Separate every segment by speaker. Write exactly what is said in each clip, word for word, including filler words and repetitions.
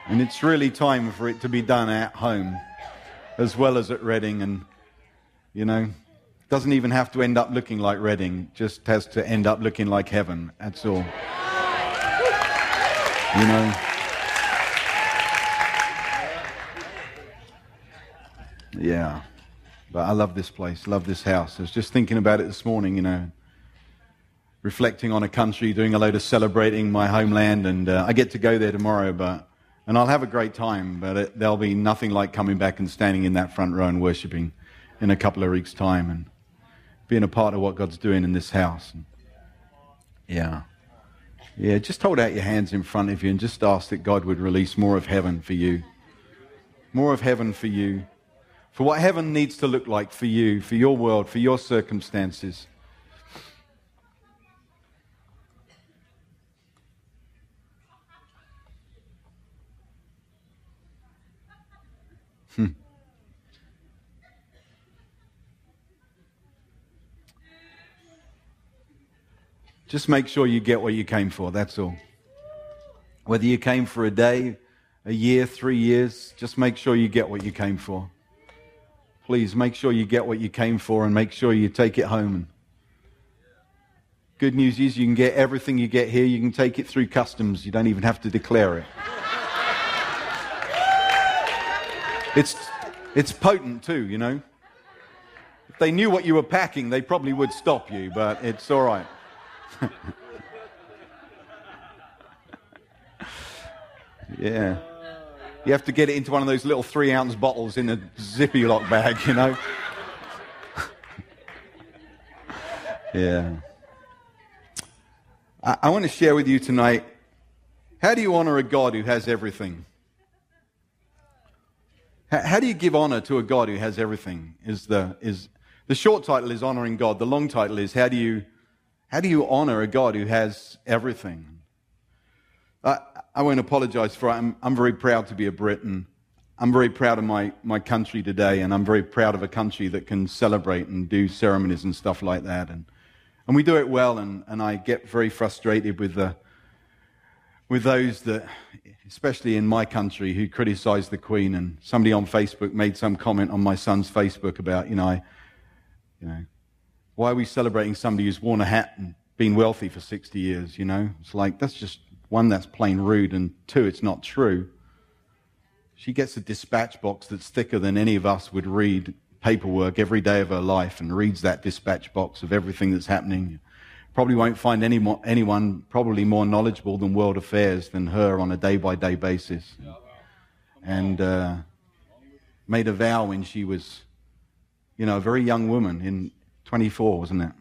Speaker 1: And it's really time for it to be done at home as well as at Reading. And, you know, it doesn't even have to end up looking like Reading. It just has to end up looking like heaven. That's all. You know. Yeah. But I love this place, love this house. I was just thinking about it this morning, you know, reflecting on a country, doing a load of celebrating my homeland, and uh, I get to go there tomorrow, but and I'll have a great time, but it, there'll be nothing like coming back and standing in that front row and worshiping in a couple of weeks' time and being a part of what God's doing in this house. And yeah. Yeah, just hold out your hands in front of you and just ask that God would release more of heaven for you. More of heaven for you. For what heaven needs to look like for you, for your world, for your circumstances. Hmm. Just make sure you get what you came for, that's all. Whether you came for a day, a year, three years, just make sure you get what you came for. Please make sure you get what you came for and make sure you take it home. Good news is you can get everything you get here. You can take it through customs. You don't even have to declare it. It's, it's potent too, you know. If they knew what you were packing, they probably would stop you, but it's all right. Yeah. You have to get it into one of those little three-ounce bottles in a zippy lock bag, you know. Yeah. I, I want to share with you tonight, how do you honor a God who has everything? How, how do you give honor to a God who has everything? Is the is the short title is honoring God. The long title is how do you how do you honor a God who has everything? I, I won't apologize for it. I'm, I'm very proud to be a Brit, and I'm very proud of my, my country today, and I'm very proud of a country that can celebrate and do ceremonies and stuff like that. And and we do it well, and, and I get very frustrated with the with those that, especially in my country, who criticize the Queen. And somebody on Facebook made some comment on my son's Facebook about, you know, I, you know, why are we celebrating somebody who's worn a hat and been wealthy for sixty years, you know? It's like, that's just, one, that's plain rude, and two, it's not true. She gets a dispatch box that's thicker than any of us would read paperwork every day of her life, and reads that dispatch box of everything that's happening. Probably won't find any more, anyone probably more knowledgeable than world affairs than her on a day-by-day basis. And uh, made a vow when she was, you know, a very young woman, in twenty-four, wasn't it?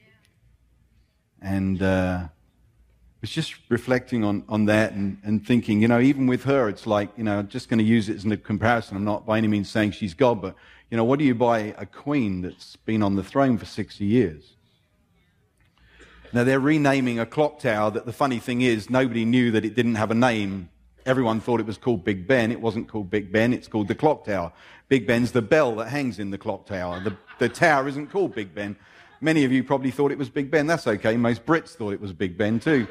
Speaker 1: And uh, was just reflecting on, on that and, and thinking, you know, even with her, it's like, you know, just going to use it as a comparison. I'm not by any means saying she's God, but, you know, what do you buy a queen that's been on the throne for sixty years? Now, they're renaming a clock tower that, the funny thing is, nobody knew that it didn't have a name. Everyone thought it was called Big Ben. It wasn't called Big Ben. It's called the clock tower. Big Ben's the bell that hangs in the clock tower. The, the tower isn't called Big Ben. Many of you probably thought it was Big Ben. That's okay. Most Brits thought it was Big Ben too.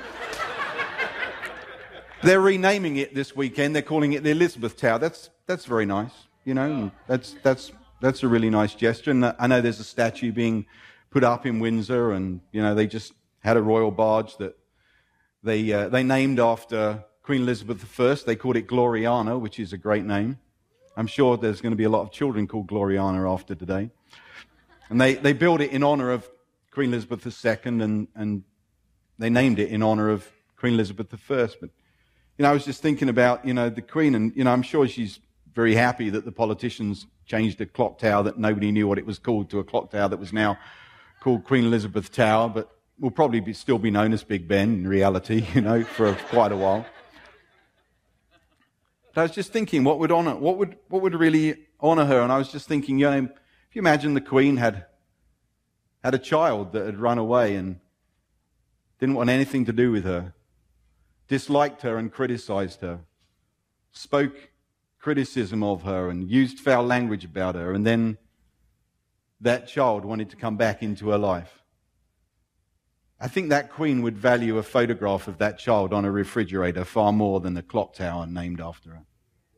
Speaker 1: They're renaming it this weekend. They're calling it the Elizabeth Tower. That's that's very nice. You know, that's that's that's a really nice gesture. And I know there's a statue being put up in Windsor, and you know they just had a royal barge that they uh, they named after Queen Elizabeth the First. They called it Gloriana, which is a great name. I'm sure there's going to be a lot of children called Gloriana after today. And they, they built it in honor of Queen Elizabeth the Second, and, and they named it in honor of Queen Elizabeth the First. But, you know, I was just thinking about, you know, the Queen, and, you know, I'm sure she's very happy that the politicians changed a clock tower that nobody knew what it was called to a clock tower that was now called Queen Elizabeth Tower, but will probably be, still be known as Big Ben in reality, you know, for quite a while. But I was just thinking, what would honor, what would, what would really honor her? And I was just thinking, you know, if you imagine the Queen had had a child that had run away and didn't want anything to do with her, disliked her and criticized her, spoke criticism of her and used foul language about her, and then that child wanted to come back into her life. I think that queen would value a photograph of that child on a refrigerator far more than the clock tower named after her.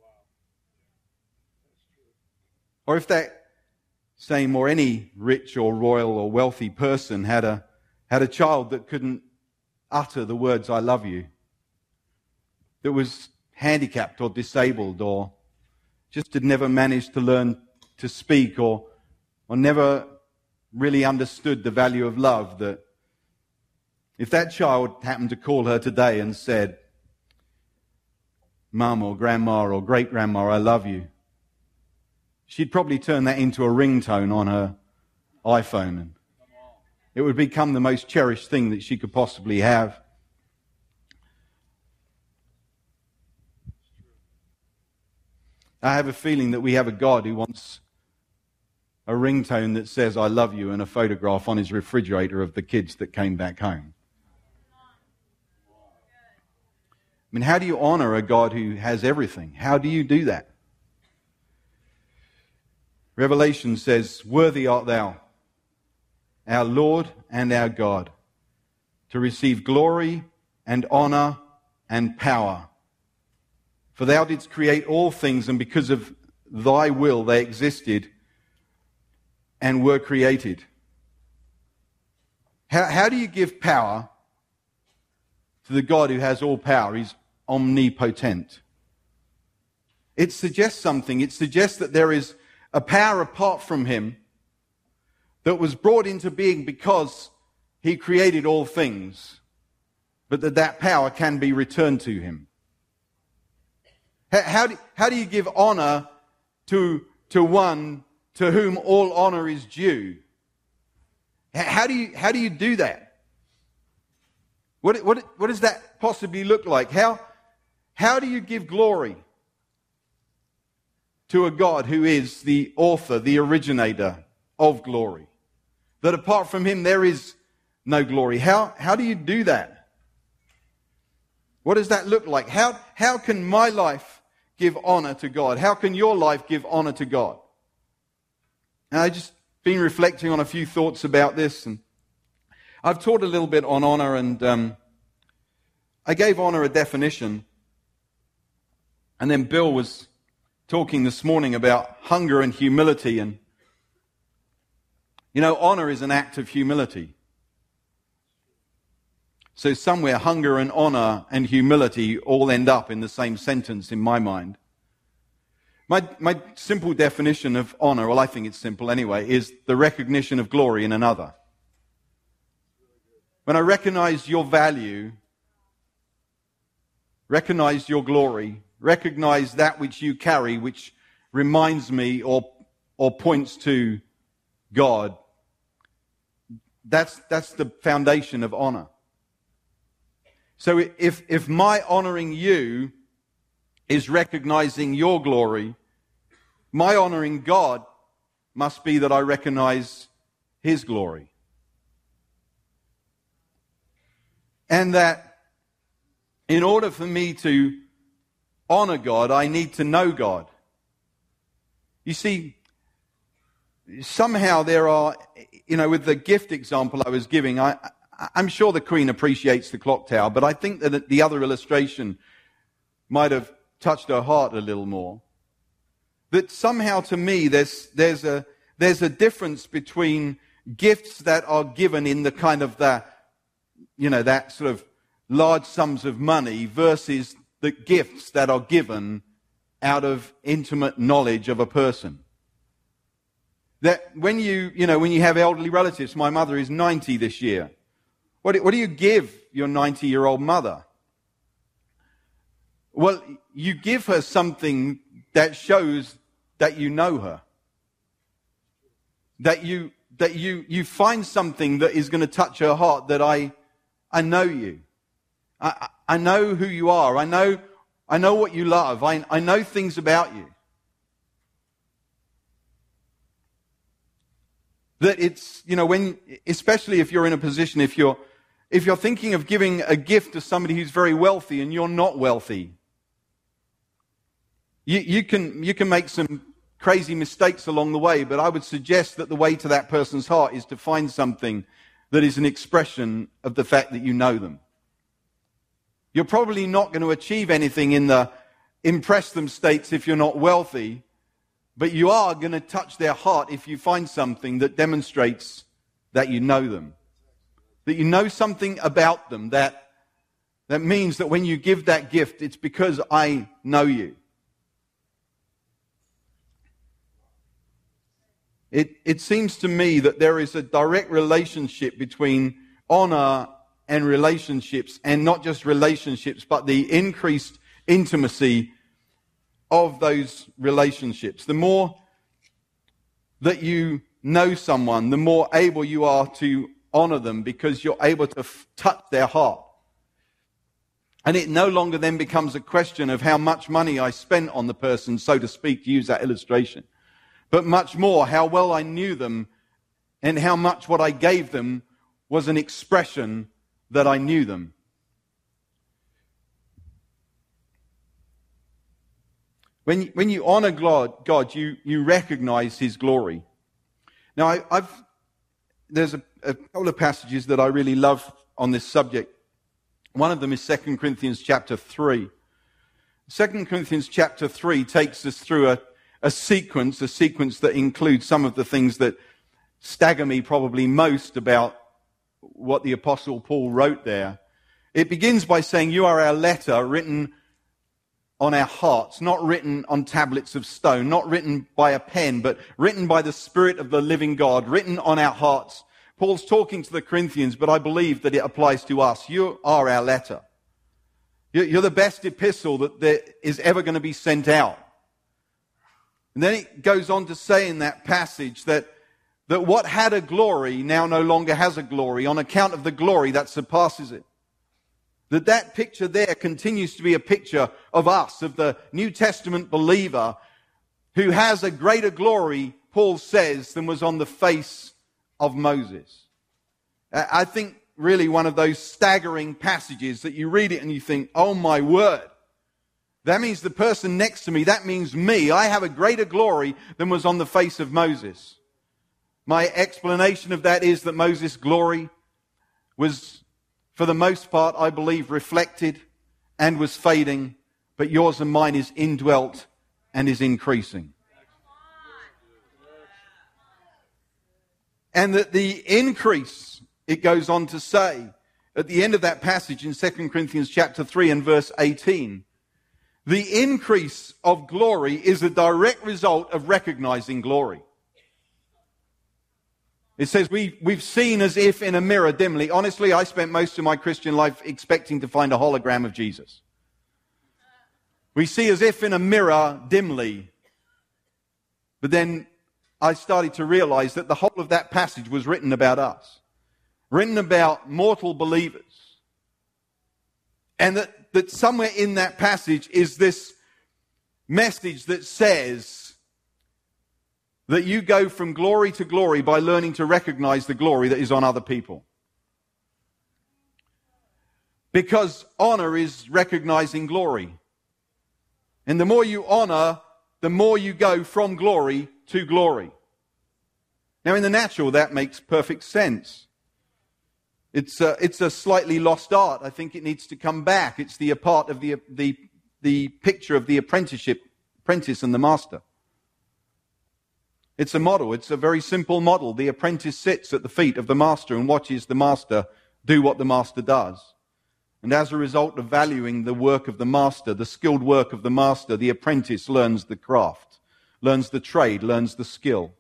Speaker 1: Or if that same or any rich or royal or wealthy person had a had a child that couldn't utter the words "I love you," that was handicapped or disabled, or just had never managed to learn to speak, or or never really understood the value of love, that if that child happened to call her today and said, "Mum or Grandma or Great-Grandma, I love you," she'd probably turn that into a ringtone on her iPhone, and it would become the most cherished thing that she could possibly have. I have a feeling that we have a God who wants a ringtone that says "I love you" and a photograph on his refrigerator of the kids that came back home. I mean, how do you honor a God who has everything? How do you do that? Revelation says, "Worthy art thou, our Lord and our God, to receive glory and honor and power. For thou didst create all things, and because of thy will they existed and were created." How, how do you give power to the God who has all power? He's omnipotent. It suggests something. It suggests that there is a power apart from him that was brought into being because he created all things, but that that power can be returned to him. How, how, do, how do you give honor to, to one to whom all honor is due? How do you, how do, you do that? What, what, what does that possibly look like? How, how do you give glory to a God who is the author, the originator of glory? That apart from him there is no glory. How, how do you do that? What does that look like? How, how can my life give honor to God? How can your life give honor to God? And I've just been reflecting on a few thoughts about this, and I've taught a little bit on honor, and um, I gave honor a definition, and then Bill was talking this morning about hunger and humility, and you know, honor is an act of humility. So somewhere hunger and honor and humility all end up in the same sentence in my mind. My, my simple definition of honor, well, I think it's simple anyway, is the recognition of glory in another. When I recognize your value, recognize your glory, recognize that which you carry, which reminds me or, or points to God, that's, that's the foundation of honor. So if, if my honoring you is recognizing your glory, my honoring God must be that I recognize his glory. And that in order for me to honor God, I need to know God. You see, somehow there are, you know, with the gift example I was giving, I, I'm sure the Queen appreciates the clock tower, but I think that the other illustration might have touched her heart a little more. That somehow to me there's, there's, a, there's a difference between gifts that are given in the kind of that, you know, that sort of large sums of money versus the gifts that are given out of intimate knowledge of a person. That when you, you know, when you have elderly relatives, my mother is ninety this year. What do, what do you give your ninety-year-old mother? Well, you give her something that shows that you know her. That you, that you, you find something that is going to touch her heart, that I, I know you. I, I know who you are. I know, I know what you love. I, I know things about you. That it's, you know, when, especially if you're in a position, if you're, if you're thinking of giving a gift to somebody who's very wealthy and you're not wealthy, you, you can, you can make some crazy mistakes along the way, but I would suggest that the way to that person's heart is to find something that is an expression of the fact that you know them. You're probably not going to achieve anything in the impress them states if you're not wealthy, but you are going to touch their heart if you find something that demonstrates that you know them. That you know something about them that, that means that when you give that gift, it's because I know you. It, it seems to me that there is a direct relationship between honor and relationships, and not just relationships, but the increased intimacy of those relationships. The more that you know someone, the more able you are to honor them, because you're able to f- touch their heart. And it no longer then becomes a question of how much money I spent on the person, so to speak, to use that illustration. But much more how well I knew them and how much what I gave them was an expression that I knew them. When you, when you honor God, God you, you recognize His glory. Now, I, I've there's a, a couple of passages that I really love on this subject. One of them is Second Corinthians chapter three. Second Corinthians chapter three takes us through a, a sequence, a sequence that includes some of the things that stagger me probably most about what the Apostle Paul wrote there. It begins by saying, you are our letter written on our hearts, not written on tablets of stone, not written by a pen, but written by the Spirit of the living God, written on our hearts. Paul's talking to the Corinthians, but I believe that it applies to us. You are our letter. You're the best epistle that there is ever going to be sent out. And then it goes on to say in that passage that, that what had a glory now no longer has a glory on account of the glory that surpasses it. That that picture there continues to be a picture of us, of the New Testament believer who has a greater glory, Paul says, than was on the face of Moses. I think really one of those staggering passages that you read it and you think, oh my word, that means the person next to me, that means me. I have a greater glory than was on the face of Moses. My explanation of that is that Moses' glory was, for the most part, I believe, reflected and was fading, but yours and mine is indwelt and is increasing. And that the increase, it goes on to say, at the end of that passage in Second Corinthians chapter three and verse eighteen, the increase of glory is a direct result of recognizing glory. It says we, we've seen as if in a mirror dimly. Honestly, I spent most of my Christian life expecting to find a hologram of Jesus. We see as if in a mirror dimly. But then I started to realize that the whole of that passage was written about us. Written about mortal believers. And that, that somewhere in that passage is this message that says that you go from glory to glory by learning to recognize the glory that is on other people. Because honor is recognizing glory. And the more you honor, the more you go from glory to glory. Now in the natural, that makes perfect sense. It's a, it's a slightly lost art. I think it needs to come back. It's the a part of the, the, the picture of the apprenticeship, apprentice and the master. It's a model. It's a very simple model. The apprentice sits at the feet of the master and watches the master do what the master does. And as a result of valuing the work of the master, the skilled work of the master, the apprentice learns the craft, learns the trade, learns the skill.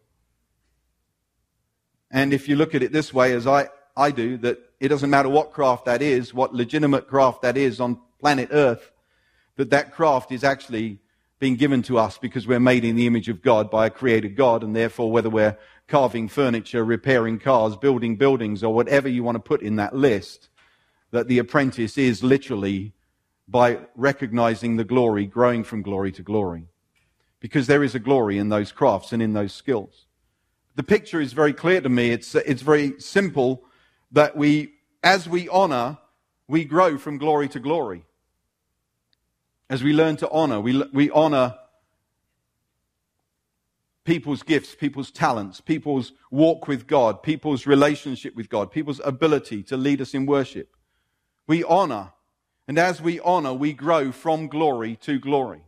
Speaker 1: And if you look at it this way, as I, I do, that it doesn't matter what craft that is, what legitimate craft that is on planet Earth, that that craft is actually being given to us because we're made in the image of God by a creator God, and therefore whether we're carving furniture, repairing cars, building buildings, or whatever you want to put in that list, that the apprentice is literally, by recognizing the glory, growing from glory to glory. Because there is a glory in those crafts and in those skills. The picture is very clear to me. It's, it's very simple that we, as we honor, we grow from glory to glory. As we learn to honor, we, we honor people's gifts, people's talents, people's walk with God, people's relationship with God, people's ability to lead us in worship. We honor, and as we honor, we grow from glory to glory.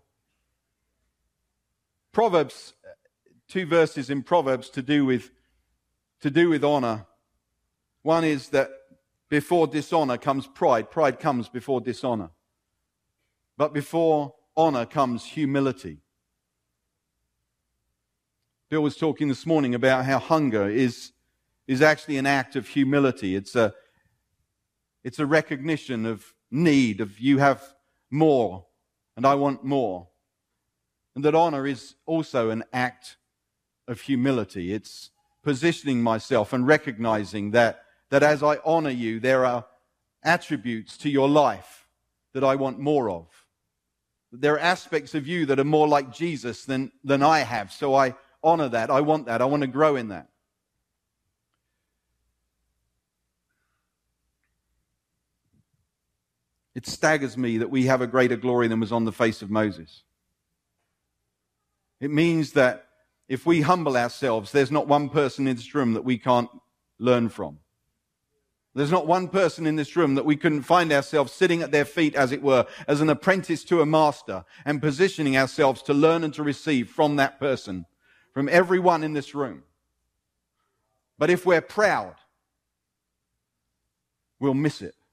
Speaker 1: Proverbs, two verses in Proverbs to do with, to do with honor. One is that before dishonor comes pride. Pride comes before dishonor. But before honor comes humility. Bill was talking this morning about how hunger is, is actually an act of humility. It's a, it's a recognition of need, of you have more and I want more. And that honor is also an act of humility. It's positioning myself and recognizing that, that as I honor you, there are attributes to your life that I want more of. There are aspects of you that are more like Jesus than, than I have. So I honor that. I want that. I want to grow in that. It staggers me that we have a greater glory than was on the face of Moses. It means that if we humble ourselves, there's not one person in this room that we can't learn from. There's not one person in this room that we couldn't find ourselves sitting at their feet, as it were, as an apprentice to a master, and positioning ourselves to learn and to receive from that person, from everyone in this room. But if we're proud, we'll miss it.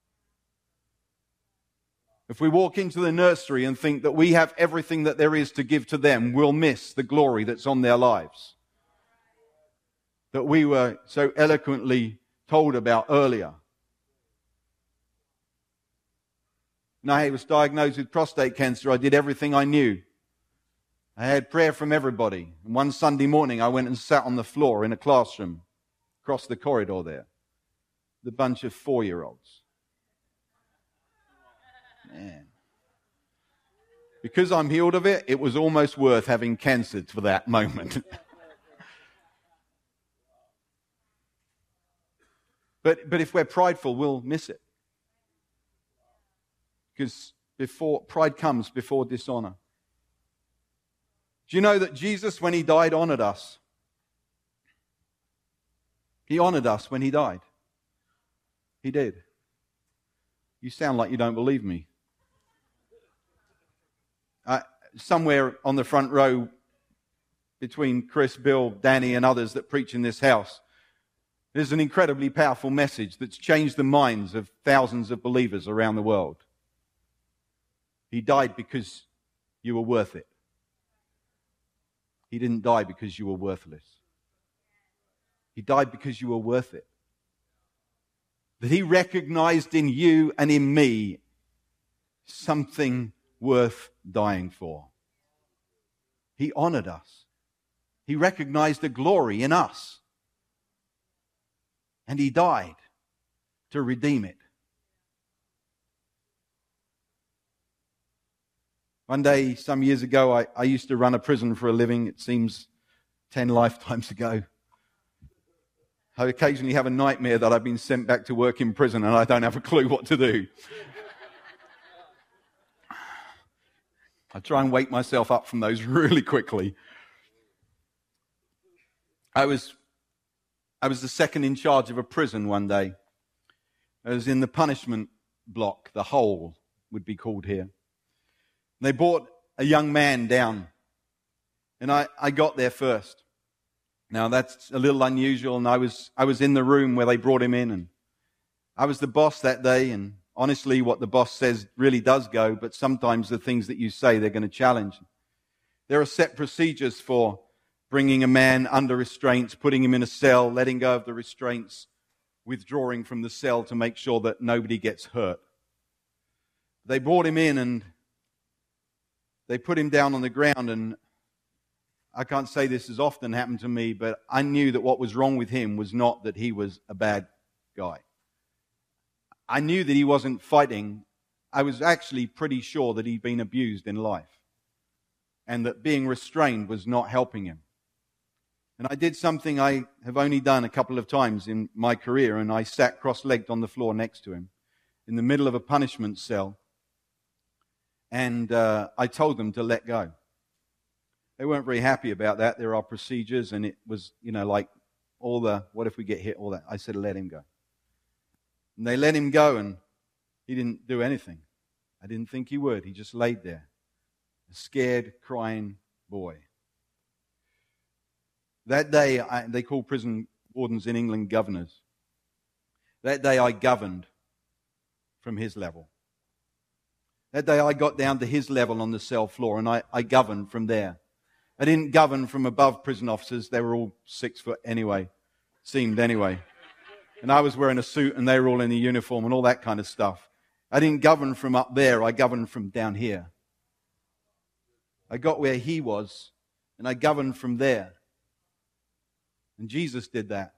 Speaker 1: If we walk into the nursery and think that we have everything that there is to give to them, we'll miss the glory that's on their lives, that we were so eloquently told about earlier. When I was diagnosed with prostate cancer, I did everything I knew. I had prayer from everybody. And one Sunday morning, I went and sat on the floor in a classroom across the corridor there, with a bunch of four-year-olds. Man. Because I'm healed of it, it was almost worth having cancer for that moment. but but if we're prideful, we'll miss it. Because before pride comes before dishonor. Do you know that Jesus, when he died, honored us? He honored us when he died. He did. You sound like you don't believe me. Uh, somewhere on the front row between Chris, Bill, Danny and others that preach in this house, there's an incredibly powerful message that's changed the minds of thousands of believers around the world. He died because you were worth it. He didn't die because you were worthless. He died because you were worth it. That he recognized in you and in me something worth dying for. He honored us. He recognized the glory in us. And he died to redeem it. One day, some years ago, I, I used to run a prison for a living. It seems ten lifetimes ago. I occasionally have a nightmare that I've been sent back to work in prison and I don't have a clue what to do. I try and wake myself up from those really quickly. I was, I was the second in charge of a prison one day. I was in the punishment block, the hole would be called here. They brought a young man down, and I, I got there first. Now that's a little unusual, and I was I was in the room where they brought him in, and I was the boss that day, and honestly what the boss says really does go, but sometimes the things that you say they're going to challenge. There are set procedures for bringing a man under restraints, putting him in a cell, letting go of the restraints, withdrawing from the cell to make sure that nobody gets hurt. They brought him in and they put him down on the ground, and I can't say this has often happened to me, but I knew that what was wrong with him was not that he was a bad guy. I knew that he wasn't fighting. I was actually pretty sure that he'd been abused in life and that being restrained was not helping him. And I did something I have only done a couple of times in my career, and I sat cross-legged on the floor next to him in the middle of a punishment cell, and uh, I told them to let go. They weren't very happy about that. There are procedures, and it was, you know, like all the, what if we get hit, all that. I said, let him go. And they let him go, and he didn't do anything. I didn't think he would. He just laid there, a scared, crying boy. That day, I, they call prison wardens in England governors. That day I governed from his level. That day I got down to his level on the cell floor, and I, I governed from there. I didn't govern from above prison officers. They were all six foot anyway, seemed anyway. And I was wearing a suit, and they were all in a uniform and all that kind of stuff. I didn't govern from up there. I governed from down here. I got where he was, and I governed from there. And Jesus did that.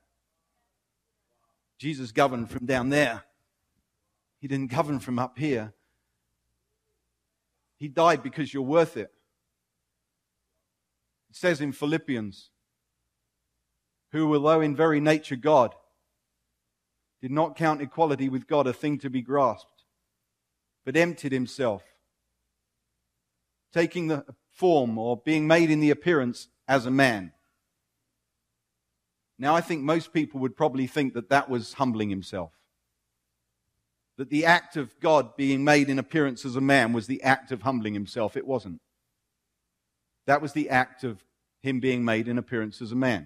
Speaker 1: Jesus governed from down there. He didn't govern from up here. He died because you're worth it. It says in Philippians, who, although in very nature God, did not count equality with God a thing to be grasped, but emptied himself, taking the form or being made in the appearance as a man. Now, I think most people would probably think that that was humbling himself. That the act of God being made in appearance as a man was the act of humbling himself. It wasn't. That was the act of him being made in appearance as a man.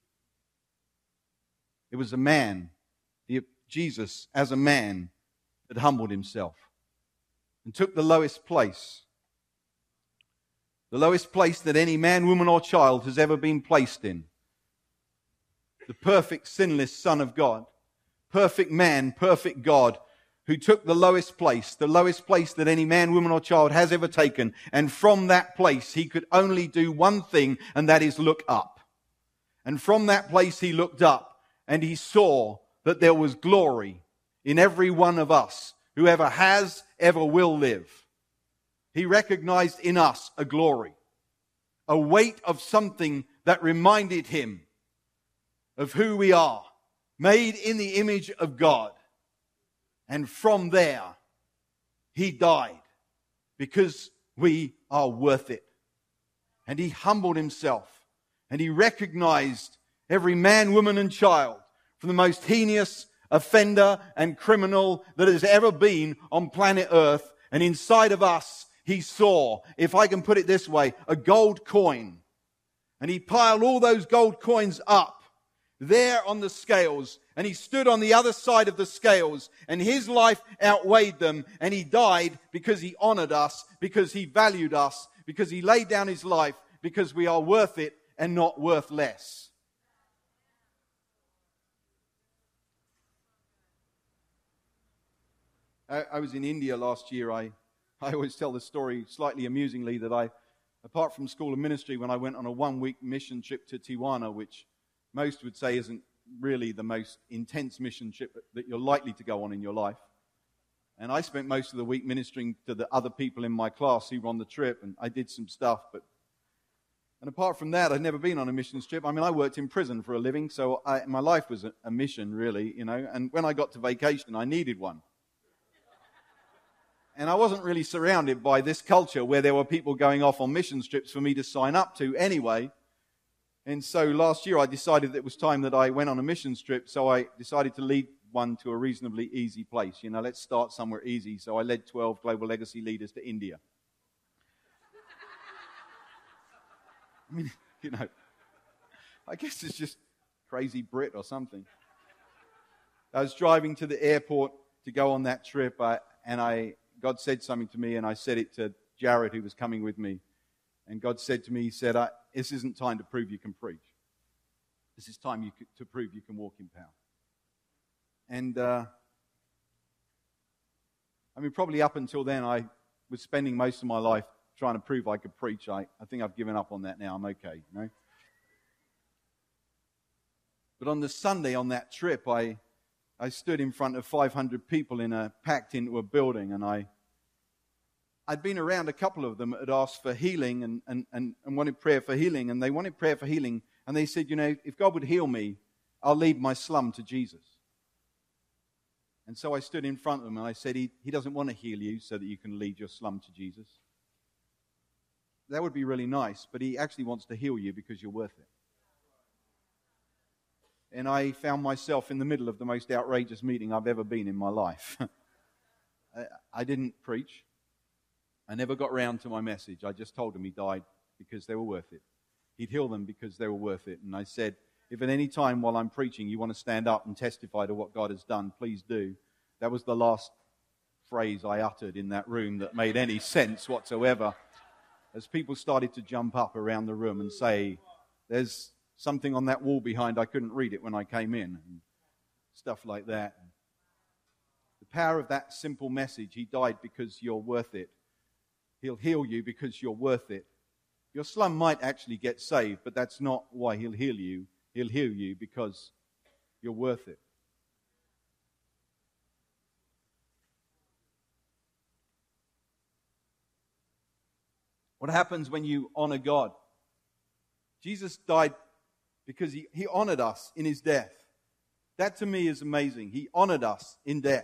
Speaker 1: It was a man, the, Jesus as a man, that humbled himself and took the lowest place. The lowest place that any man, woman, or child has ever been placed in. The perfect, sinless Son of God, perfect man, perfect God, who took the lowest place, the lowest place that any man, woman, or child has ever taken. And from that place, he could only do one thing, and that is look up. And from that place, he looked up, and he saw that there was glory in every one of us, whoever has, ever will live. He recognized in us a glory, a weight of something that reminded him of who we are, made in the image of God. And from there, he died because we are worth it. And he humbled himself, and he recognized every man, woman, and child, from the most heinous offender and criminal that has ever been on planet Earth. And inside of us, he saw, if I can put it this way, a gold coin. And he piled all those gold coins up there on the scales, and he stood on the other side of the scales, and his life outweighed them, and he died because he honored us, because he valued us, because he laid down his life, because we are worth it and not worth less. I, I was in India last year. I, I always tell the story slightly amusingly that I, apart from school of ministry, when I went on a one-week mission trip to Tijuana, which most would say isn't really the most intense mission trip that you're likely to go on in your life. And I spent most of the week ministering to the other people in my class who were on the trip, and I did some stuff. But and apart from that, I'd never been on a missions trip. I mean, I worked in prison for a living, so I, my life was a, a mission, really, you know. And when I got to vacation, I needed one. And I wasn't really surrounded by this culture where there were people going off on mission trips for me to sign up to anyway. And so last year I decided that it was time that I went on a missions trip, so I decided to lead one to a reasonably easy place. You know, let's start somewhere easy. So I led twelve Global Legacy leaders to India. I mean, you know, I guess it's just crazy Brit or something. I was driving to the airport to go on that trip, I, and I God said something to me, and I said it to Jared, who was coming with me. And God said to me, he said, I, this isn't time to prove you can preach. This is time you could, to prove you can walk in power. And, uh, I mean, probably up until then, I was spending most of my life trying to prove I could preach. I, I think I've given up on that now. I'm okay, you know. But on the Sunday on that trip, I, I stood in front of five hundred people in a packed into a building, and I I'd been around a couple of them that had asked for healing and, and, and, and wanted prayer for healing. And they wanted prayer for healing. And they said, you know, if God would heal me, I'll lead my slum to Jesus. And so I stood in front of them and I said, he, he doesn't want to heal you so that you can lead your slum to Jesus. that would be really nice, but he actually wants to heal you because you're worth it. And I found myself in the middle of the most outrageous meeting I've ever been in my life. I didn't preach. I never got round to my message. I just told them he died because they were worth it. He'd heal them because they were worth it. And I said, if at any time while I'm preaching you want to stand up and testify to what God has done, please do. That was the last phrase I uttered in that room that made any sense whatsoever. As people started to jump up around the room and say, there's something on that wall behind, I couldn't read it when I came in, and stuff like that. The power of that simple message, he died because you're worth it. He'll heal you because you're worth it. Your slum might actually get saved, but that's not why he'll heal you. He'll heal you because you're worth it. What happens when you honor God? Jesus died because he, he honored us in his death. That to me is amazing. He honored us in death.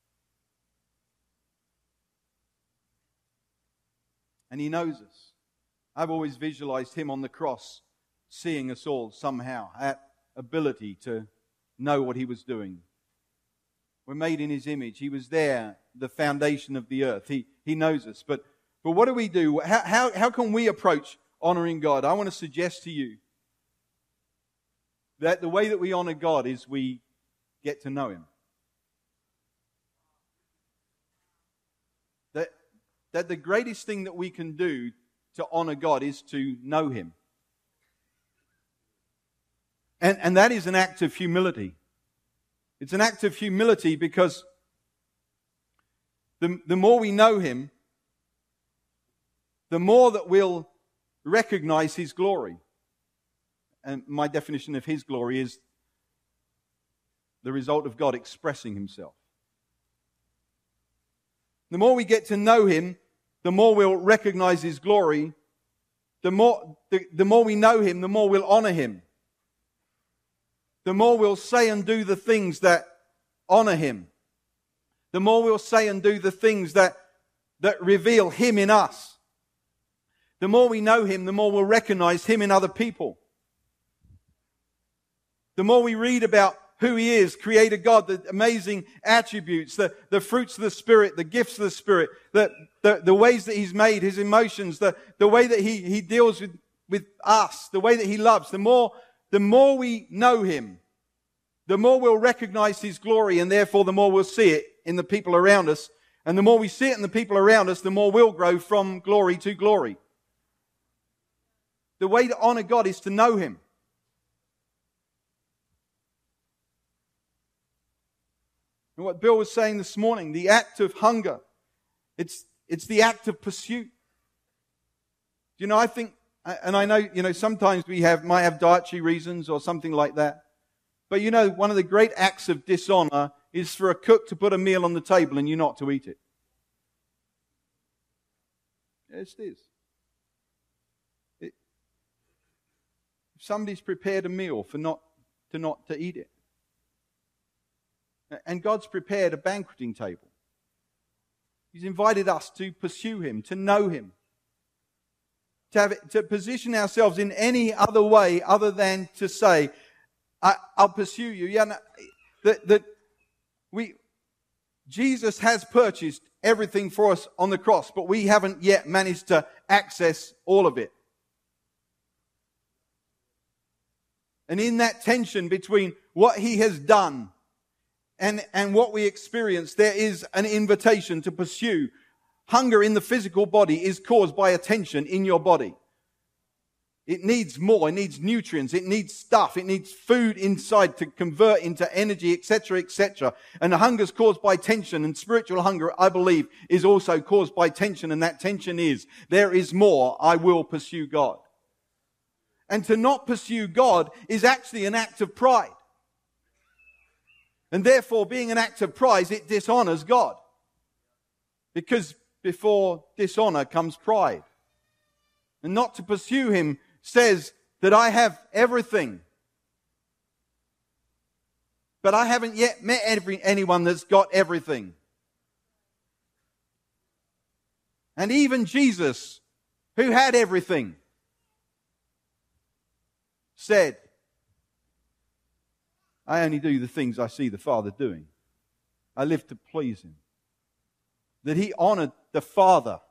Speaker 1: And he knows us. I've always visualized him on the cross, seeing us all somehow, that ability to know what he was doing. We're made in his image. He was there, the foundation of the earth. He, he knows us. But, but what do we do? How, how, how can we approach honoring God? I want to suggest to you that the way that we honor God is we get to know him. That, that the greatest thing that we can do to honor God is to know him. And, and that is an act of humility. It's an act of humility because the, the more we know him, the more that we'll recognize his glory. And my definition of his glory is the result of God expressing himself. The more we get to know him, the more we'll recognize his glory. The more, the, the more we know him, the more we'll honor him. The more we'll say and do the things that honor him. The more we'll say and do the things that, that reveal him in us. The more we know him, the more we'll recognize him in other people. The more we read about who he is, Creator God, the amazing attributes, the, the fruits of the Spirit, the gifts of the Spirit, the, the, the ways that he's made, his emotions, the, the way that he, he deals with, with us, the way that he loves, the more, the more we know him, the more we'll recognize his glory, and therefore the more we'll see it in the people around us. And the more we see it in the people around us, the more we'll grow from glory to glory. The way to honor God is to know him. And what Bill was saying this morning, the act of hunger, it's, it's the act of pursuit. You know, I think, and I know, you know, sometimes we have, might have dietary reasons or something like that. But you know, one of the great acts of dishonor is for a cook to put a meal on the table and you not to eat it. Yes, it is. It, if somebody's prepared a meal for not to not to eat it. And God's prepared a banqueting table. He's invited us to pursue him, to know him. To, have, to position ourselves in any other way other than to say, I, I'll pursue you. Yeah, no, that, that we, Jesus has purchased everything for us on the cross, but we haven't yet managed to access all of it. And in that tension between what he has done And, and what we experience, there is an invitation to pursue. Hunger in the physical body is caused by a tension in your body. It needs more. It needs nutrients. It needs stuff. It needs food inside to convert into energy, et cetera, et cetera. And the hunger is caused by tension. And spiritual hunger, I believe, is also caused by tension. And that tension is, there is more. I will pursue God. And to not pursue God is actually an act of pride. And therefore, being an act of pride, it dishonors God. Because before dishonor comes pride. And not to pursue him says that I have everything. But I haven't yet met every, anyone that's got everything. And even Jesus, who had everything, said, I only do the things I see the Father doing. I live to please Him. That He honored the Father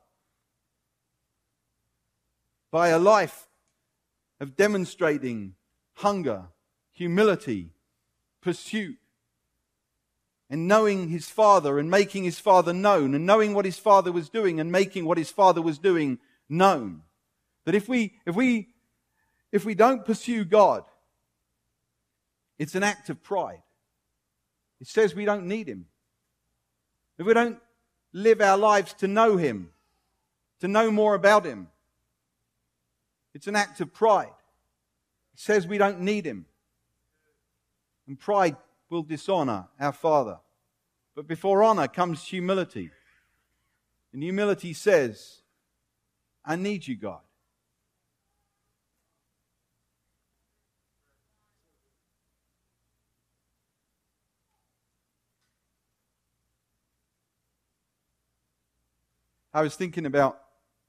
Speaker 1: by a life of demonstrating hunger, humility, pursuit, and knowing His Father and making His Father known, and knowing what His Father was doing and making what His Father was doing known. That if we, if we, if we don't pursue God, it's an act of pride. It says we don't need Him. If we don't live our lives to know Him, to know more about Him, it's an act of pride. It says we don't need Him. And pride will dishonor our Father. But before honor comes humility. And humility says, I need you, God. I was thinking about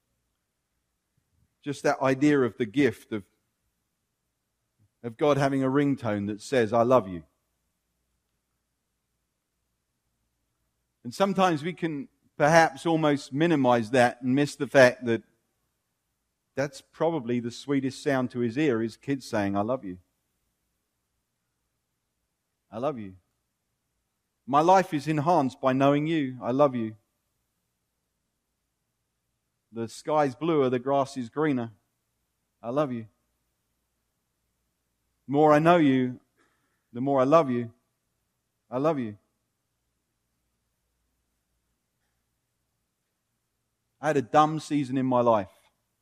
Speaker 1: just that idea of the gift of, of God having a ringtone that says, I love you. And sometimes we can perhaps almost minimize that and miss the fact that that's probably the sweetest sound to His ear, is kids saying, I love you. I love you. My life is enhanced by knowing you. I love you. The sky's bluer, the grass is greener. I love you. The more I know you, the more I love you. I love you. I had a dumb season in my life.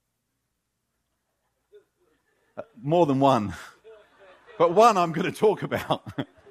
Speaker 1: Uh, more than one. But one I'm going to talk about.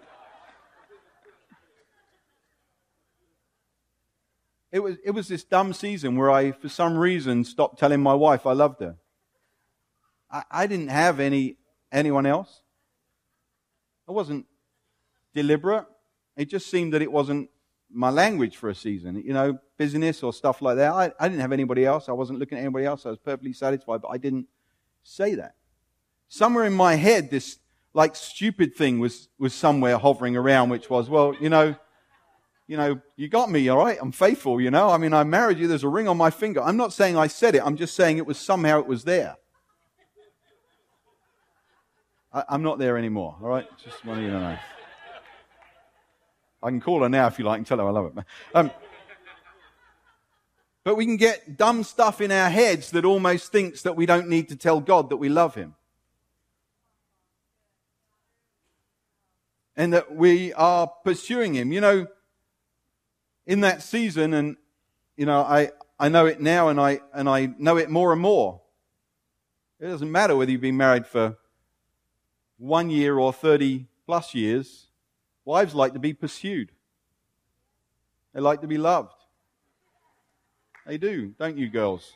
Speaker 1: It was, it was this dumb season where I, for some reason, stopped telling my wife I loved her. I, I didn't have any anyone else. It wasn't deliberate. It just seemed that it wasn't my language for a season. You know, busyness or stuff like that. I, I didn't have anybody else. I wasn't looking at anybody else. I was perfectly satisfied, but I didn't say that. Somewhere in my head, this like stupid thing was, was somewhere hovering around, which was, well, you know, You know, you got me, all right? I'm faithful, you know? I mean, I married you. There's a ring on my finger. I'm not saying I said it. I'm just saying it was somehow it was there. I, I'm not there anymore, all right? Just want you to know. I can call her now if you like and tell her I love her. Um, but we can get dumb stuff in our heads that almost thinks that we don't need to tell God that we love Him. And that we are pursuing Him. You know, in that season, and you know, I, I know it now, and I and I know it more and more. It doesn't matter whether you've been married for one year or thirty plus years. Wives like to be pursued. They like to be loved. They do, don't you, girls?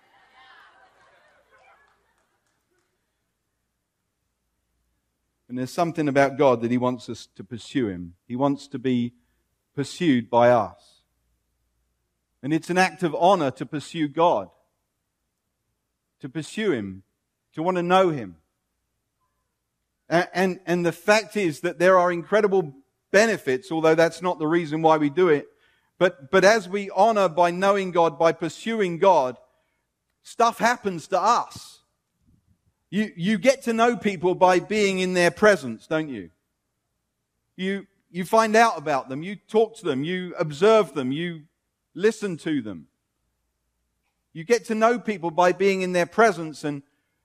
Speaker 1: And there's something about God that He wants us to pursue Him. He wants to be pursued by us. And it's an act of honor to pursue God, to pursue Him, to want to know Him. And, and, and the fact is that there are incredible benefits, although that's not the reason why we do it. But, but as we honor by knowing God, by pursuing God, stuff happens to us. You, you get to know people by being in their presence, don't you? You, You find out about them, you talk to them, you observe them, you listen to them. You get to know people by being in their presence, and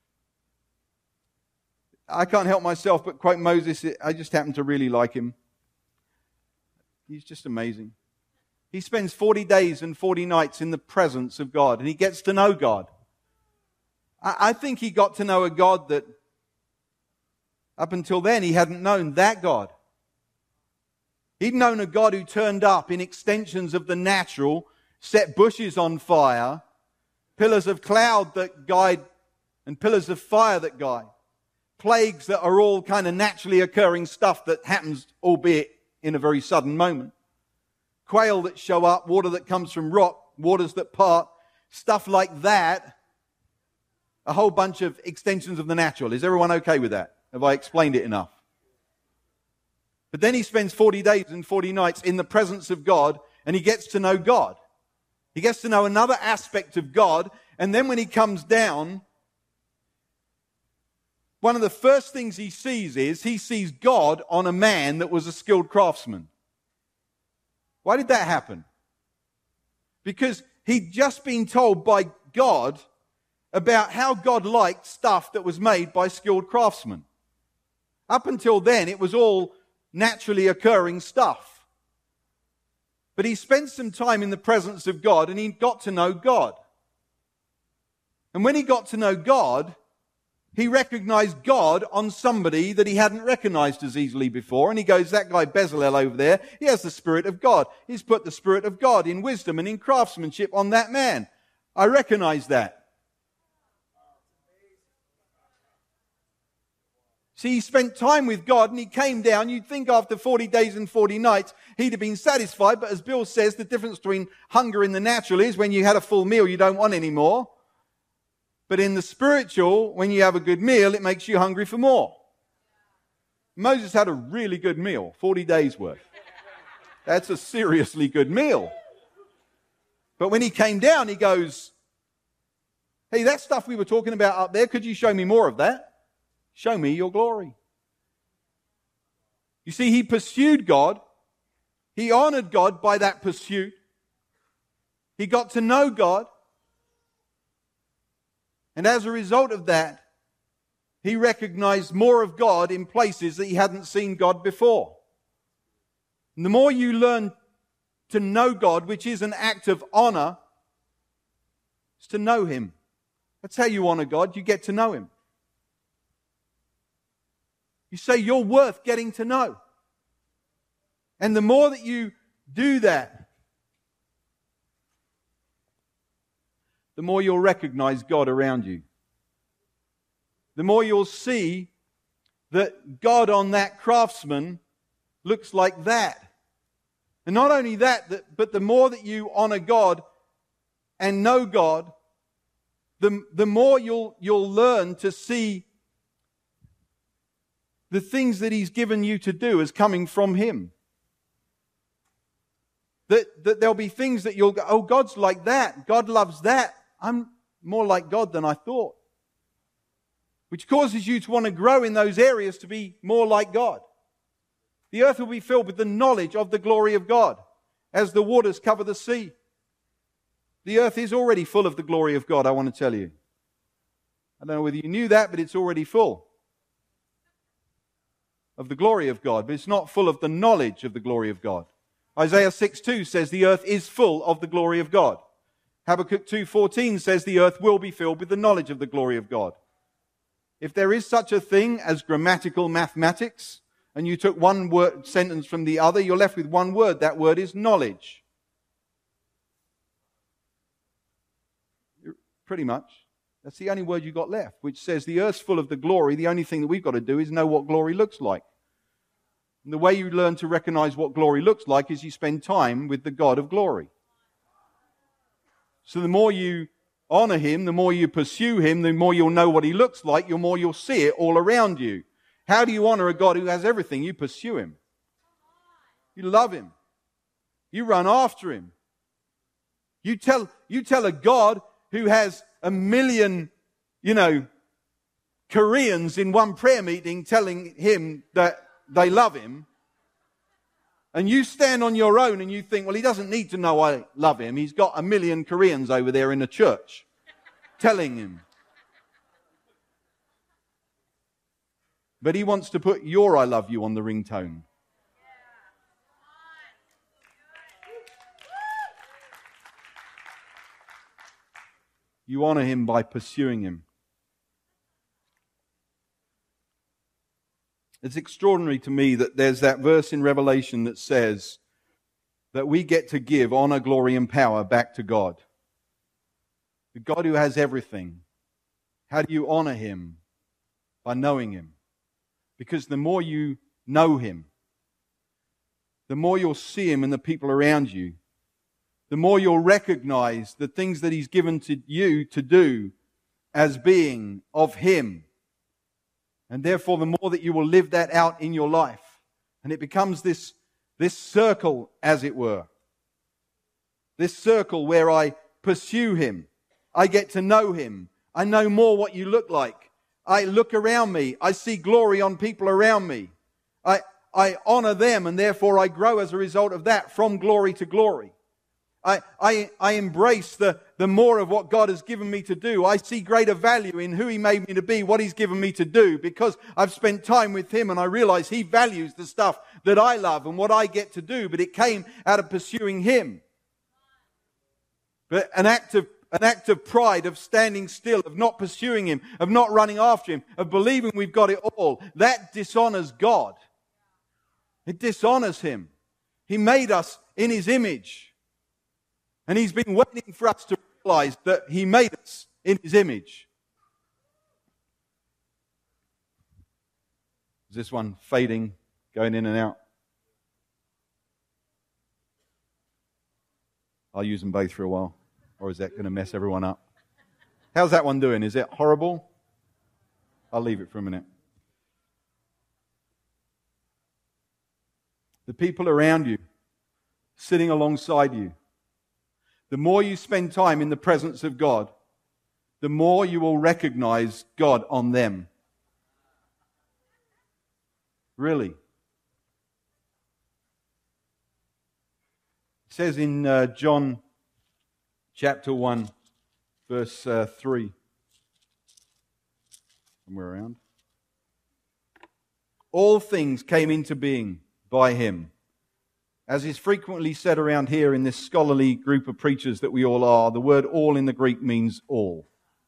Speaker 1: I can't help myself but quote Moses. I just happen to really like him. He's just amazing. He spends forty days and forty nights in the presence of God, and he gets to know God. I, I think he got to know a God that up until then he hadn't known, that God. He'd known a God who turned up in extensions of the natural, set bushes on fire, pillars of cloud that guide, and pillars of fire that guide. Plagues that are all kind of naturally occurring stuff that happens, albeit in a very sudden moment. Quail that show up, water that comes from rock, waters that part, stuff like that. a whole bunch of extensions of the natural. Is everyone okay with that? Have I explained it enough? But then he spends forty days and forty nights in the presence of God, and he gets to know God. He gets to know another aspect of God, and then when he comes down, one of the first things he sees is he sees God on a man that was a skilled craftsman. Why did that happen? Because he'd just been told by God about how God liked stuff that was made by skilled craftsmen. Up until then, it was all naturally occurring stuff. But he spent some time in the presence of God, and he got to know God. And when he got to know God, he recognized God on somebody that he hadn't recognized as easily before. And he goes, that guy Bezalel over there, he has the Spirit of God. He's put the Spirit of God in wisdom and in craftsmanship on that man. I recognize that. See, he spent time with God and he came down. You'd think after forty days and forty nights, he'd have been satisfied. But as Bill says, the difference between hunger in the natural is when you had a full meal, you don't want any more. But in the spiritual, when you have a good meal, it makes you hungry for more. Moses had a really good meal, forty days worth. That's a seriously good meal. But when he came down, he goes, hey, that stuff we were talking about up there, could you show me more of that? Show me your glory. You see, he pursued God. He honored God by that pursuit. He got to know God. And as a result of that, he recognized more of God in places that he hadn't seen God before. And the more you learn to know God, which is an act of honor, is to know him. That's how you honor God. You get to know him. You say you're worth getting to know. And the more that you do that, the more you'll recognize God around you. The more you'll see that God on that craftsman looks like that. And not only that, but the more that you honor God and know God, the, the more you'll, you'll learn to see the things that he's given you to do as coming from him. That, that there'll be things that you'll go, oh, God's like that. God loves that. I'm more like God than I thought. Which causes you to want to grow in those areas to be more like God. The earth will be filled with the knowledge of the glory of God as the waters cover the sea. The earth is already full of the glory of God, I want to tell you. I don't know whether you knew that, but it's already full of the glory of God, but it's not full of the knowledge of the glory of God. Isaiah six two says the earth is full of the glory of God. Habakkuk two fourteen says the earth will be filled with the knowledge of the glory of God. If there is such a thing as grammatical mathematics, and you took one word sentence from the other, you're left with one word. That word is knowledge. Pretty much. That's the only word you got left, which says the earth's full of the glory. The only thing that we've got to do is know what glory looks like. And the way you learn to recognize what glory looks like is you spend time with the God of glory. So the more you honor him, the more you pursue him, the more you'll know what he looks like, the more you'll see it all around you. How do you honor a God who has everything? You pursue him. You love him. You run after him. You tell, you tell a God who has a million, you know, Koreans in one prayer meeting telling him that they love him. And you stand on your own and you think, well, he doesn't need to know I love him. He's got a million Koreans over there in a church telling him. But he wants to put your I love you on the ringtone. You honor him by pursuing him. It's extraordinary to me that there's that verse in Revelation that says that we get to give honor, glory, and power back to God. The God who has everything. How do you honor him? By knowing him. Because the more you know him, the more you'll see him in the people around you. The more you'll recognize the things that he's given to you to do as being of Him. And therefore, the more that you will live that out in your life, and it becomes this, this circle, as it were. This circle where I pursue Him. I get to know Him. I know more what you look like. I look around me. I see glory on people around me. I, I honor them, and therefore I grow as a result of that, from glory to glory. I, I, I embrace the, the more of what God has given me to do. I see greater value in who He made me to be, what He's given me to do, because I've spent time with Him and I realize He values the stuff that I love and what I get to do, but it came out of pursuing Him. But an act of An act of pride, of standing still, of not pursuing Him, of not running after Him, of believing we've got it all. That dishonors God. It dishonors Him. He made us in His image. And He's been waiting for us to realize that He made us in His image. Is this one fading, going in and out? I'll use them both for a while. Or is that going to mess everyone up? How's that one doing? Is it horrible? I'll leave it for a minute. The people around you, sitting alongside you, the more you spend time in the presence of God, the more you will recognize God on them. Really. It says in uh, John chapter one, verse uh, three. Somewhere around. All things came into being by Him. As is frequently said around here in this scholarly group of preachers that we all are, the word all in the Greek means all.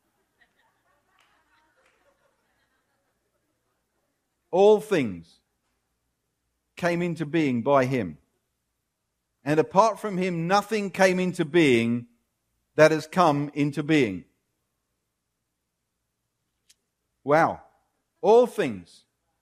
Speaker 1: All things came into being by Him. And apart from Him, nothing came into being that has come into being. Wow. All things.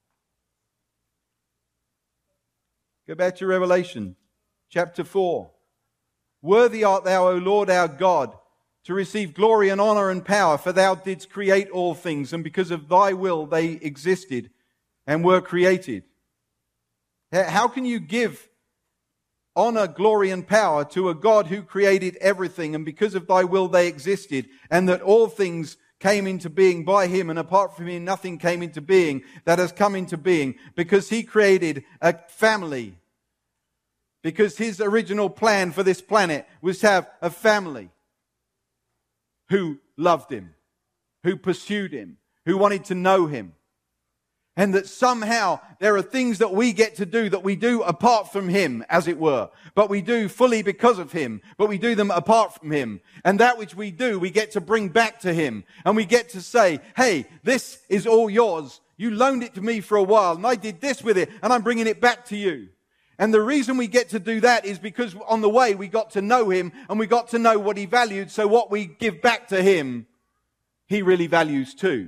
Speaker 1: Go back to Revelation chapter four. Worthy art thou, O Lord our God, to receive glory and honor and power, for thou didst create all things, and because of thy will they existed and were created. How can you give honor, glory, and power to a God who created everything, and because of thy will they existed, and that all things came into being by Him, and apart from Him nothing came into being that has come into being, because He created a family. Because His original plan for this planet was to have a family who loved Him, who pursued Him, who wanted to know Him. And that somehow there are things that we get to do that we do apart from Him, as it were. But we do fully because of Him. But we do them apart from Him. And that which we do, we get to bring back to Him. And we get to say, hey, this is all yours. You loaned it to me for a while, and I did this with it, and I'm bringing it back to you. And the reason we get to do that is because on the way we got to know Him, and we got to know what He valued. So what we give back to Him, He really values too.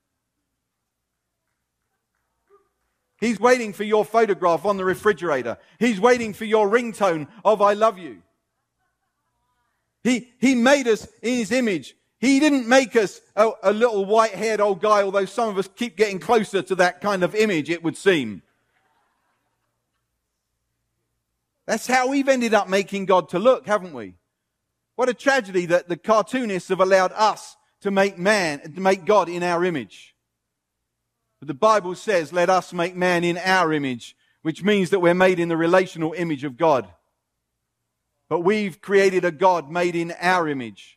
Speaker 1: He's waiting for your photograph on the refrigerator. He's waiting for your ringtone of I love you. He, he made us in His image. He didn't make us a, a little white-haired old guy, although some of us keep getting closer to that kind of image, it would seem. That's how we've ended up making God to look, haven't we? What a tragedy that the cartoonists have allowed us to make man, to make God in our image. But the Bible says, let us make man in our image, which means that we're made in the relational image of God. But we've created a God made in our image.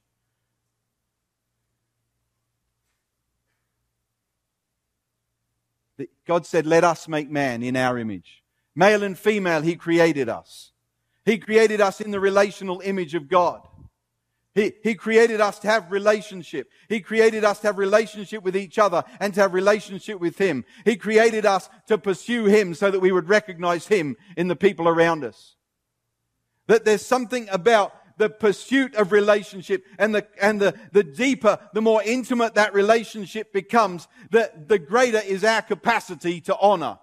Speaker 1: God said, let us make man in our image. Male and female, He created us. He created us in the relational image of God. He, he created us to have relationship. He created us to have relationship with each other and to have relationship with Him. He created us to pursue Him so that we would recognize Him in the people around us. That there's something about the pursuit of relationship and the, and the, the deeper, the more intimate that relationship becomes, that the greater is our capacity to honor.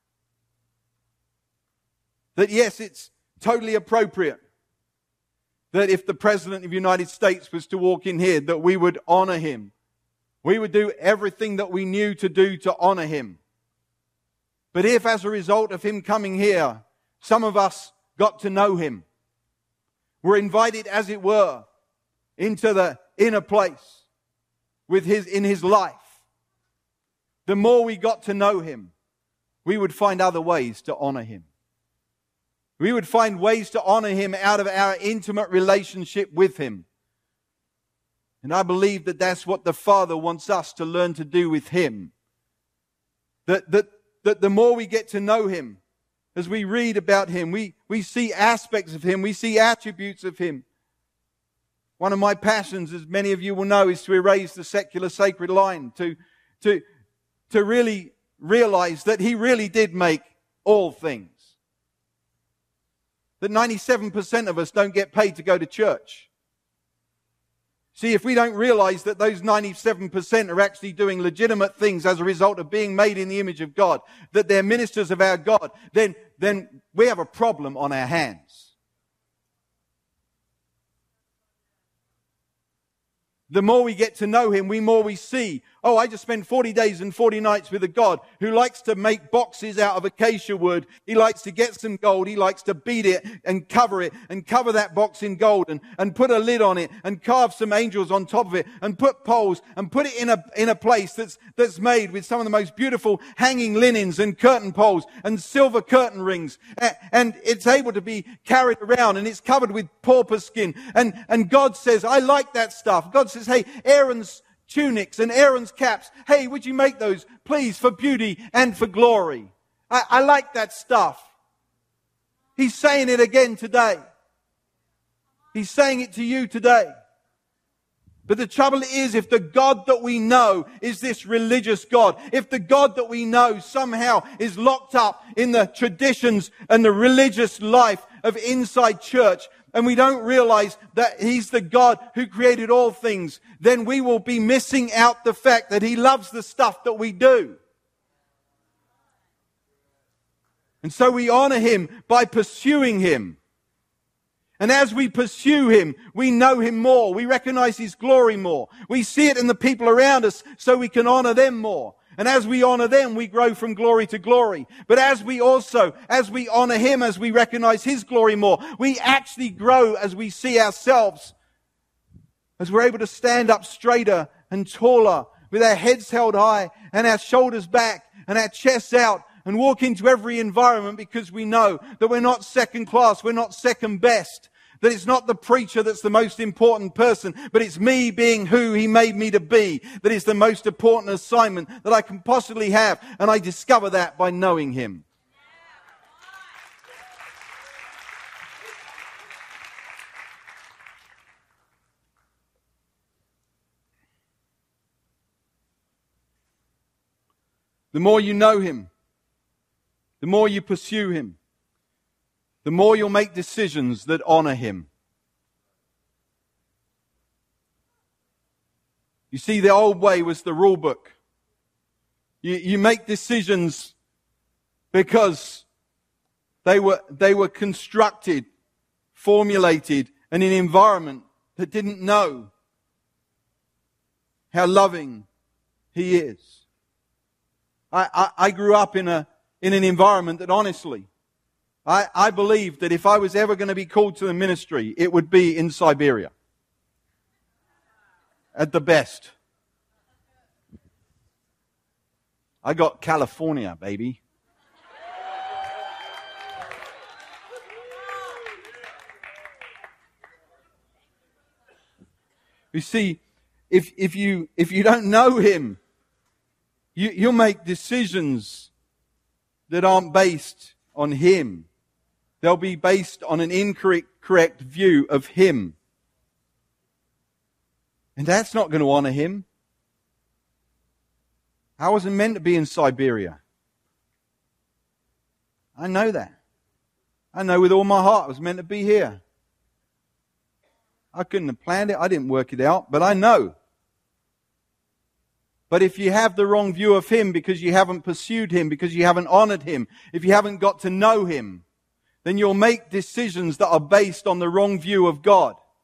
Speaker 1: That yes, it's totally appropriate that if the President of the United States was to walk in here, that we would honor him. We would do everything that we knew to do to honor him. But if as a result of him coming here, some of us got to know him, we're invited, as it were, into the inner place with his, in his life. The more we got to know him, we would find other ways to honor him. We would find ways to honor him out of our intimate relationship with him. And I believe that that's what the Father wants us to learn to do with him. That, that, that the more we get to know him, as we read about him, we, we see aspects of him, we see attributes of him. One of my passions, as many of you will know, is to erase the secular sacred line, to, to, to really realize that he really did make all things. That ninety-seven percent of us don't get paid to go to church. See, if we don't realize that those ninety-seven percent are actually doing legitimate things as a result of being made in the image of God, that they're ministers of our God, then, then we have a problem on our hands. The more we get to know him, the more we see, oh, I just spent forty days and forty nights with a God who likes to make boxes out of acacia wood. He likes to get some gold. He likes to beat it and cover it and cover that box in gold and, and put a lid on it and carve some angels on top of it and put poles and put it in a, in a place that's, that's made with some of the most beautiful hanging linens and curtain poles and silver curtain rings. And it's able to be carried around and it's covered with pauper skin. And, and God says, I like that stuff. God says, hey, Aaron's tunics and Aaron's caps, hey, would you make those, please, for beauty and for glory? I, I like that stuff. He's saying it again today. He's saying it to you today. But the trouble is, if the God that we know is this religious God, if the God that we know somehow is locked up in the traditions and the religious life of inside church, and we don't realize that he's the God who created all things, then we will be missing out the fact that he loves the stuff that we do. And so we honor him by pursuing him. And as we pursue him, we know him more. We recognize his glory more. We see it in the people around us so we can honor them more. And as we honor them, we grow from glory to glory. But as we also, as we honor him, as we recognize his glory more, we actually grow as we see ourselves. As we're able to stand up straighter and taller with our heads held high and our shoulders back and our chests out and walk into every environment because we know that we're not second class, we're not second best. That it's not the preacher that's the most important person, but it's me being who he made me to be. That is the most important assignment that I can possibly have. And I discover that by knowing him. The more you know him, the more you pursue him, the more you'll make decisions that honor him. You see, the old way was the rule book. You, you make decisions because they were, they were constructed, formulated in an environment that didn't know how loving he is. I, I, I grew up in a in an environment that honestly, I, I believed that if I was ever going to be called to the ministry, it would be in Siberia. At the best. I got California, baby. You see, if, if you, if you don't know him, you, you'll make decisions that aren't based on him. They'll be based on an incorrect correct view of him. And that's not going to honor him. I wasn't meant to be in Siberia. I know that. I know with all my heart I was meant to be here. I couldn't have planned it. I didn't work it out, but I know. But if you have the wrong view of him because you haven't pursued him, because you haven't honored him, if you haven't got to know him, then you'll make decisions that are based on the wrong view of God.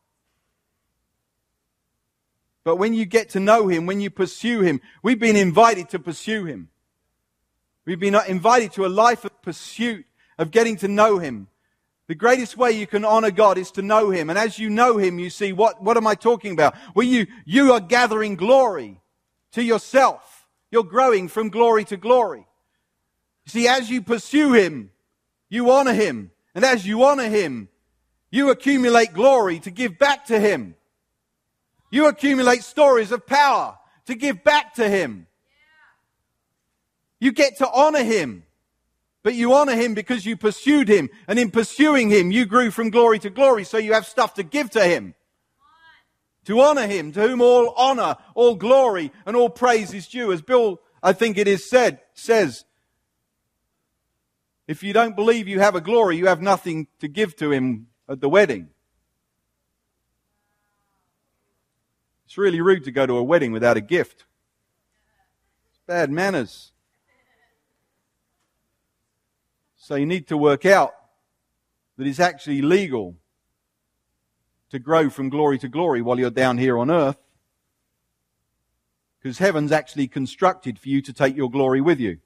Speaker 1: But when you get to know Him, when you pursue Him, we've been invited to pursue Him. We've been invited to a life of pursuit, of getting to know Him. The greatest way you can honor God is to know Him. And as you know Him, you see, what, what am I talking about? Well, you, you are gathering glory to yourself. You're growing from glory to glory. You see, as you pursue Him, you honor Him. And as you honor Him, you accumulate glory to give back to Him. You accumulate stories of power to give back to Him. You get to honor Him. But you honor Him because you pursued Him. And in pursuing Him, you grew from glory to glory. So you have stuff to give to Him. To honor Him, to whom all honor, all glory, and all praise is due. As Bill, I think it is said, says, if you don't believe you have a glory, you have nothing to give to Him at the wedding. It's really rude to go to a wedding without a gift. It's bad manners. So you need to work out that it's actually legal to grow from glory to glory while you're down here on earth. Because heaven's actually constructed for you to take your glory with you.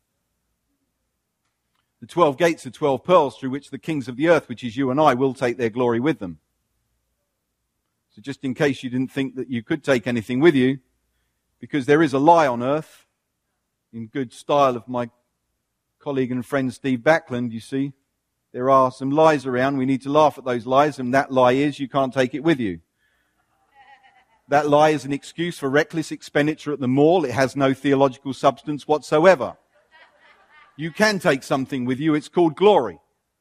Speaker 1: The twelve gates are twelve pearls through which the kings of the earth, which is you and I, will take their glory with them. So just in case you didn't think that you could take anything with you, because there is a lie on earth, in good style of my colleague and friend Steve Backlund, you see, there are some lies around. We need to laugh at those lies, and that lie is you can't take it with you. That lie is an excuse for reckless expenditure at the mall. It has no theological substance whatsoever. You can take something with you. It's called glory.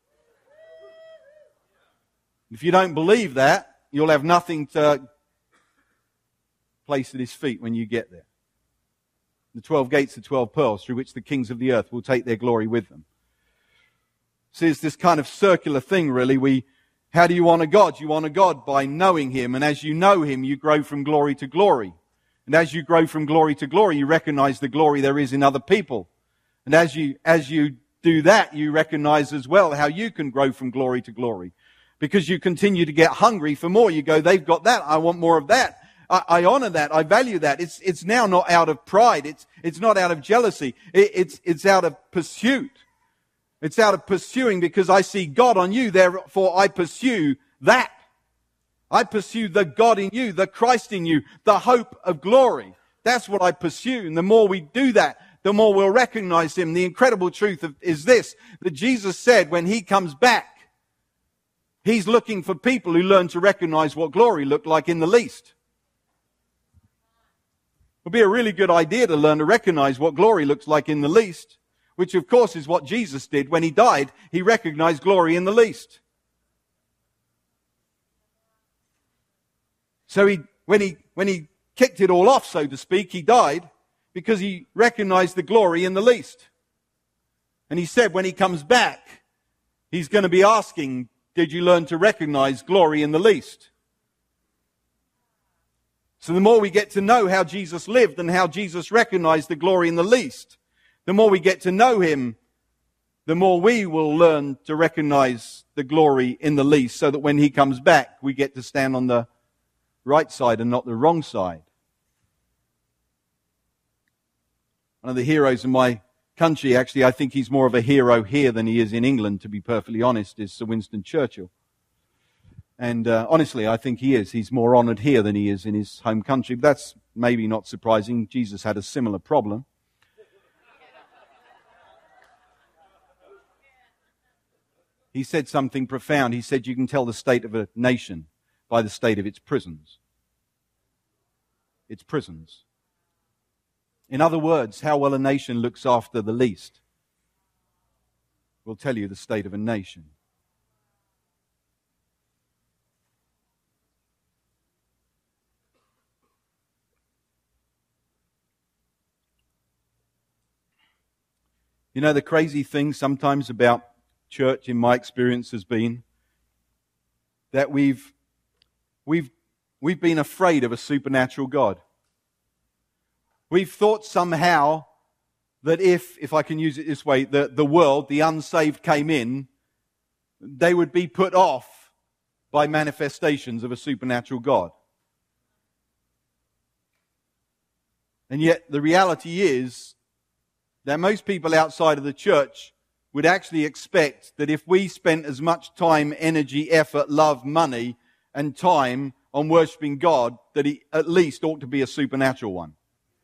Speaker 1: If you don't believe that, you'll have nothing to place at His feet when you get there. The twelve gates are twelve pearls through which the kings of the earth will take their glory with them. So it's this kind of circular thing, really. We, how do you honor God? You honor God by knowing Him. And as you know Him, you grow from glory to glory. And as you grow from glory to glory, you recognize the glory there is in other people. And as you, as you do that, you recognize as well how you can grow from glory to glory. Because you continue to get hungry for more. You go, they've got that. I want more of that. I, I honor that. I value that. It's, it's now not out of pride. It's, it's not out of jealousy. It, it's, it's out of pursuit. It's out of pursuing because I see God on you. Therefore, I pursue that. I pursue the God in you, the Christ in you, the hope of glory. That's what I pursue. And the more we do that, the more we'll recognize Him. The incredible truth of, is this, that Jesus said when He comes back, He's looking for people who learn to recognize what glory looked like in the least. It would be a really good idea to learn to recognize what glory looks like in the least, which of course is what Jesus did when He died. He recognized glory in the least. So he, when he, when he kicked it all off, so to speak, He died because He recognized the glory in the least. And He said when He comes back, He's going to be asking, did you learn to recognize glory in the least? So the more we get to know how Jesus lived and how Jesus recognized the glory in the least, the more we get to know Him, the more we will learn to recognize the glory in the least, so that when He comes back, we get to stand on the right side and not the wrong side. One of the heroes in my country, actually, I think he's more of a hero here than he is in England, to be perfectly honest, is Sir Winston Churchill. And uh, honestly, I think he is. He's more honored here than he is in his home country. But that's maybe not surprising. Jesus had a similar problem. He said something profound. He said you can tell the state of a nation by the state of its prisons. Its prisons. In other words, how well a nation looks after the least will tell you the state of a nation. You know, the crazy thing sometimes about church, in my experience, has been that we've we've we've been afraid of a supernatural God. We've thought somehow that if, if I can use it this way, the, the world, the unsaved came in, they would be put off by manifestations of a supernatural God. And yet the reality is that most people outside of the church would actually expect that if we spent as much time, energy, effort, love, money, and time on worshipping God, that He at least ought to be a supernatural one.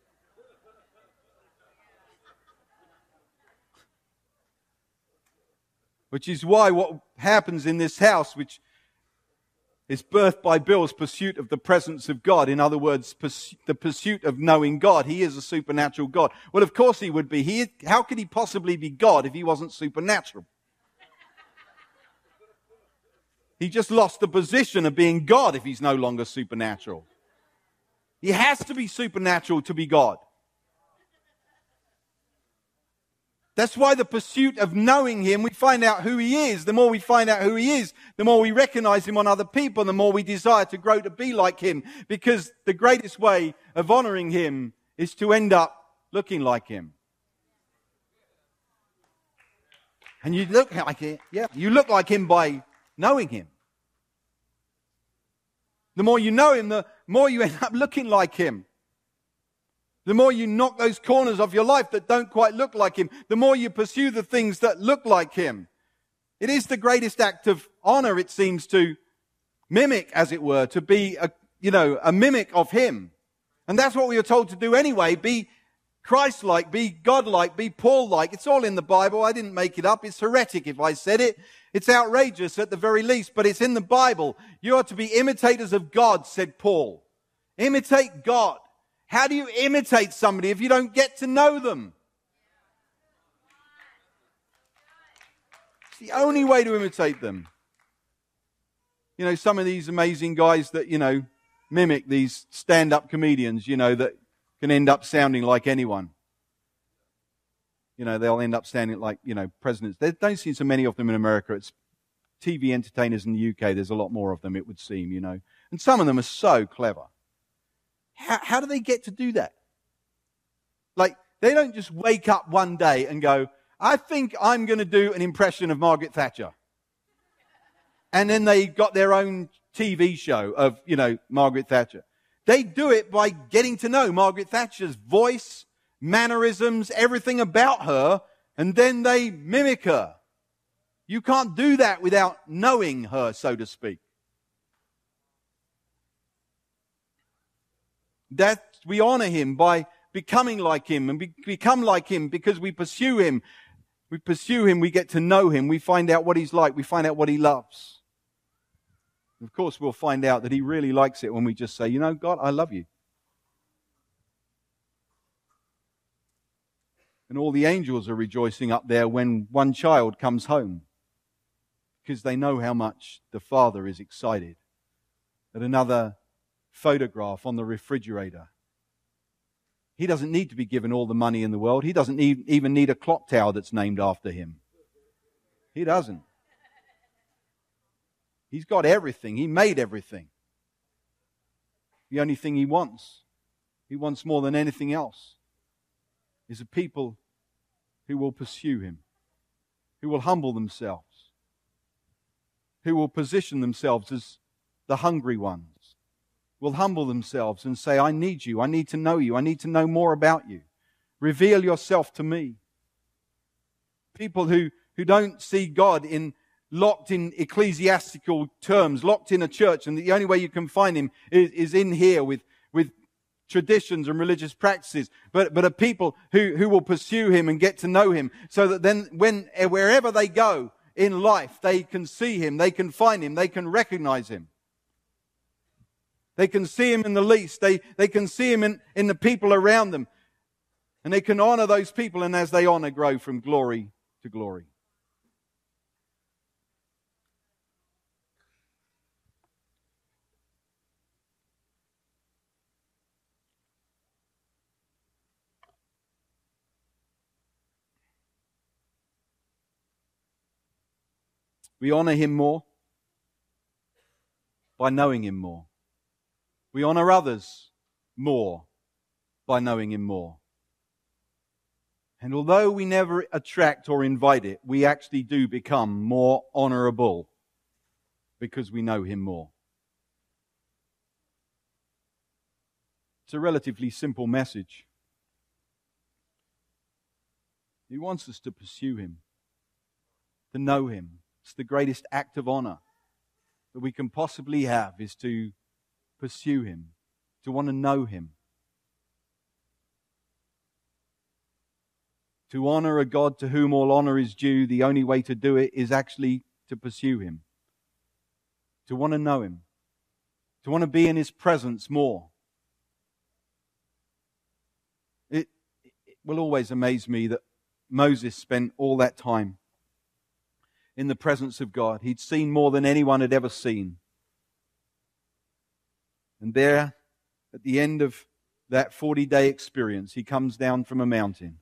Speaker 1: Which is why what happens in this house, which is birthed by Bill's pursuit of the presence of God, in other words, pursu- the pursuit of knowing God. He is a supernatural God. Well, of course He would be. He, how could He possibly be God if He wasn't supernatural? He just lost the position of being God if He's no longer supernatural. He has to be supernatural to be God. That's why the pursuit of knowing Him, we find out who He is. The more we find out who He is, the more we recognize Him on other people, the more we desire to grow to be like Him. Because the greatest way of honoring Him is to end up looking like Him. And you look like it, yeah, you look like Him by knowing Him. The more you know Him, the more you end up looking like Him. The more you knock those corners of your life that don't quite look like Him, the more you pursue the things that look like Him. It is the greatest act of honor, it seems, to mimic, as it were, to be a, you know, a mimic of Him. And that's what we are told to do anyway. Be Christ-like, be God-like, be Paul-like. It's all in the Bible. I didn't make it up. It's heretic if I said it. It's outrageous at the very least, but it's in the Bible. You are to be imitators of God, said Paul. Imitate God. How do you imitate somebody if you don't get to know them? It's the only way to imitate them. You know, some of these amazing guys that, you know, mimic these stand-up comedians, you know, that can end up sounding like anyone. You know, they'll end up sounding like, you know, presidents. There don't see so many of them in America. It's T V entertainers in the U K. There's a lot more of them, it would seem, you know. And some of them are so clever. How, how do they get to do that? Like, they don't just wake up one day and go, I think I'm going to do an impression of Margaret Thatcher. And then they got their own T V show of, you know, Margaret Thatcher. They do it by getting to know Margaret Thatcher's voice, mannerisms, everything about her, and then they mimic her. You can't do that without knowing her, so to speak. That we honor Him by becoming like Him and be, become like Him because we pursue Him. We pursue Him, we get to know Him, we find out what He's like, we find out what He loves. Of course, we'll find out that He really likes it when we just say, you know, God, I love you. And all the angels are rejoicing up there when one child comes home because they know how much the Father is excited at another photograph on the refrigerator. He doesn't need to be given all the money in the world. He doesn't need, even need a clock tower that's named after Him. He doesn't. He's got everything. He made everything. The only thing He wants, He wants more than anything else, is a people who will pursue Him, who will humble themselves, who will position themselves as the hungry ones, will humble themselves and say, I need you, I need to know you, I need to know more about you. Reveal yourself to me. People who, who don't see God in locked in ecclesiastical terms, locked in a church, and the only way you can find Him is, is in here with, with traditions and religious practices, but, but a people who, who will pursue Him and get to know Him, so that then when wherever they go in life, they can see Him, they can find Him, they can recognize Him. They can see Him in the least. They, they can see Him in, in the people around them. And they can honor those people, and as they honor, grow from glory to glory. We honor Him more by knowing Him more. We honor others more by knowing Him more. And although we never attract or invite it, we actually do become more honorable because we know Him more. It's a relatively simple message. He wants us to pursue Him, to know Him. It's the greatest act of honor that we can possibly have, is to pursue Him, to want to know Him. To honor a God to whom all honor is due, the only way to do it is actually to pursue Him. To want to know Him. To want to be in His presence more. It, it will always amaze me that Moses spent all that time in the presence of God. He'd seen more than anyone had ever seen. And there, at the end of that forty-day experience, he comes down from a mountain.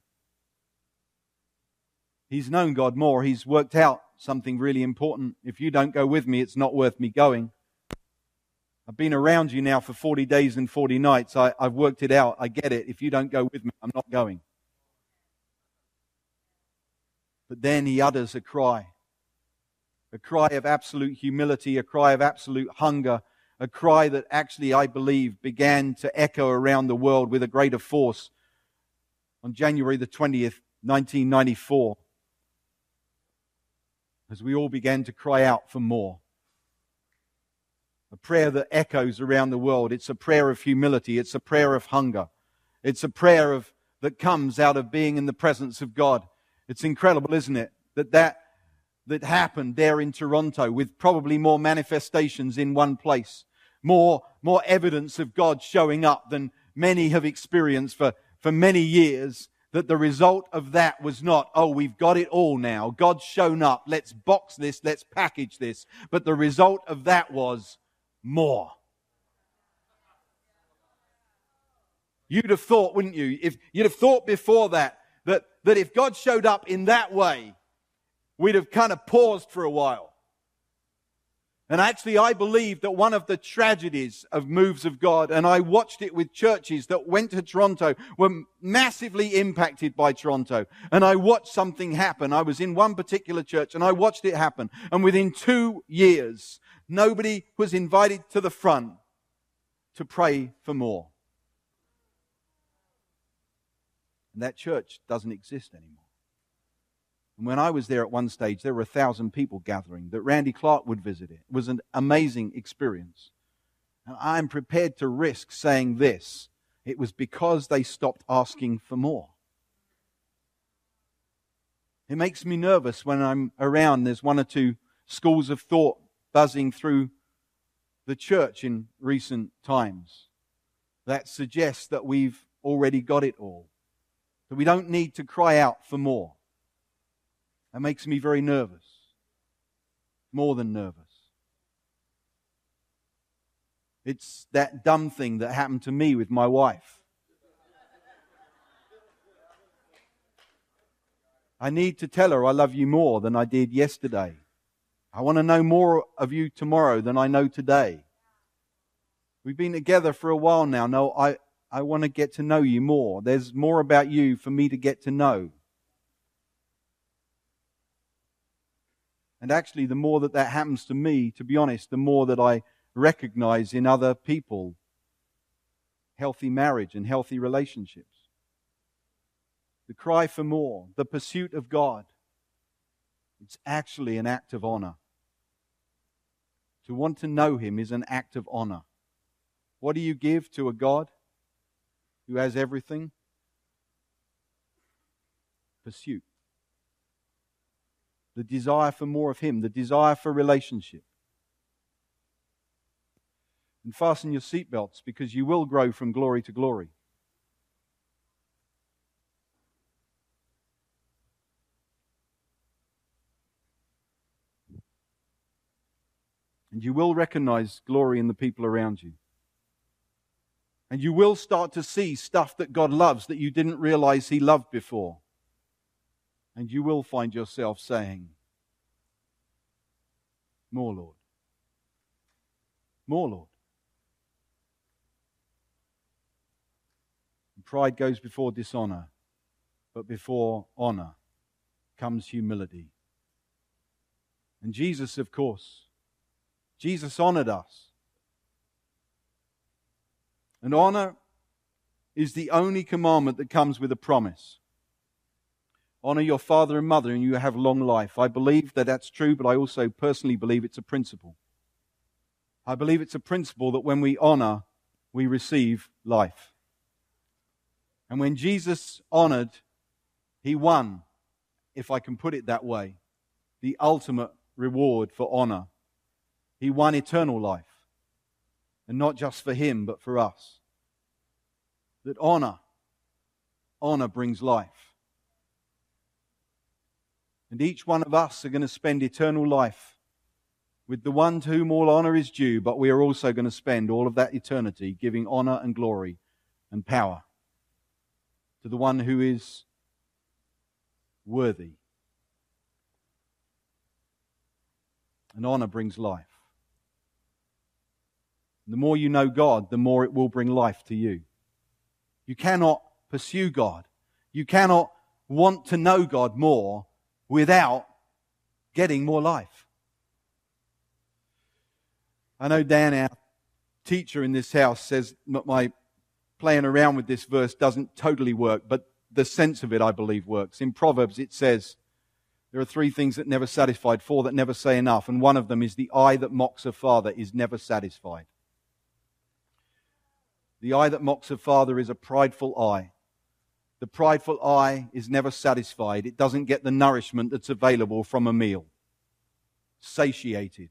Speaker 1: He's known God more. He's worked out something really important. If you don't go with me, it's not worth me going. I've been around you now for forty days and forty nights. I, I've worked it out. I get it. If you don't go with me, I'm not going. But then he utters a cry. A cry of absolute humility, a cry of absolute hunger, a cry that actually, I believe, began to echo around the world with a greater force on January the twentieth, nineteen ninety-four. As we all began to cry out for more. A prayer that echoes around the world. It's a prayer of humility. It's a prayer of hunger. It's a prayer of that comes out of being in the presence of God. It's incredible, isn't it? That that, that happened there in Toronto, with probably more manifestations in one place. More, more evidence of God showing up than many have experienced for, for many years. That the result of that was not, oh, we've got it all now. God's shown up. Let's box this. Let's package this. But the result of that was more. You'd have thought, wouldn't you? If you'd have thought before that, that, that if God showed up in that way, we'd have kind of paused for a while. And actually, I believe that one of the tragedies of moves of God, and I watched it with churches that went to Toronto, were massively impacted by Toronto. And I watched something happen. I was in one particular church and I watched it happen. And within two years, nobody was invited to the front to pray for more. And that church doesn't exist anymore. And when I was there at one stage, there were a thousand people gathering, that Randy Clark would visit it. It was an amazing experience. And I'm prepared to risk saying this. It was because they stopped asking for more. It makes me nervous when I'm around. There's one or two schools of thought buzzing through the church in recent times that suggests that we've already got it all. That we don't need to cry out for more. That makes me very nervous. More than nervous. It's that dumb thing that happened to me with my wife. I need to tell her I love you more than I did yesterday. I want to know more of you tomorrow than I know today. We've been together for a while now. No, I, I want to get to know you more. There's more about you for me to get to know. And actually, the more that that happens to me, to be honest, the more that I recognize in other people healthy marriage and healthy relationships. The cry for more, the pursuit of God, it's actually an act of honor. To want to know Him is an act of honor. What do you give to a God who has everything? Pursuit. The desire for more of Him, the desire for relationship. And fasten your seatbelts, because you will grow from glory to glory. And you will recognize glory in the people around you. And you will start to see stuff that God loves that you didn't realize He loved before. And you will find yourself saying, more, Lord. More, Lord. And pride goes before dishonor, but before honor comes humility. And Jesus, of course, Jesus honored us. And honor is the only commandment that comes with a promise. Honor your father and mother and you have long life. I believe that that's true, but I also personally believe it's a principle. I believe it's a principle that when we honor, we receive life. And when Jesus honored, he won, if I can put it that way, the ultimate reward for honor. He won eternal life. And not just for him, but for us. That honor, honor brings life. And each one of us are going to spend eternal life with the one to whom all honor is due, but we are also going to spend all of that eternity giving honor and glory and power to the one who is worthy. And honor brings life. And the more you know God, the more it will bring life to you. You cannot pursue God. You cannot want to know God more without getting more life. I know Dan, our teacher in this house, says that my playing around with this verse doesn't totally work, but the sense of it, I believe, works. In Proverbs it says, there are three things that never satisfied, four that never say enough, and one of them is the eye that mocks a father is never satisfied. The eye that mocks a father is a prideful eye. The prideful eye is never satisfied. It doesn't get the nourishment that's available from a meal. Satiated.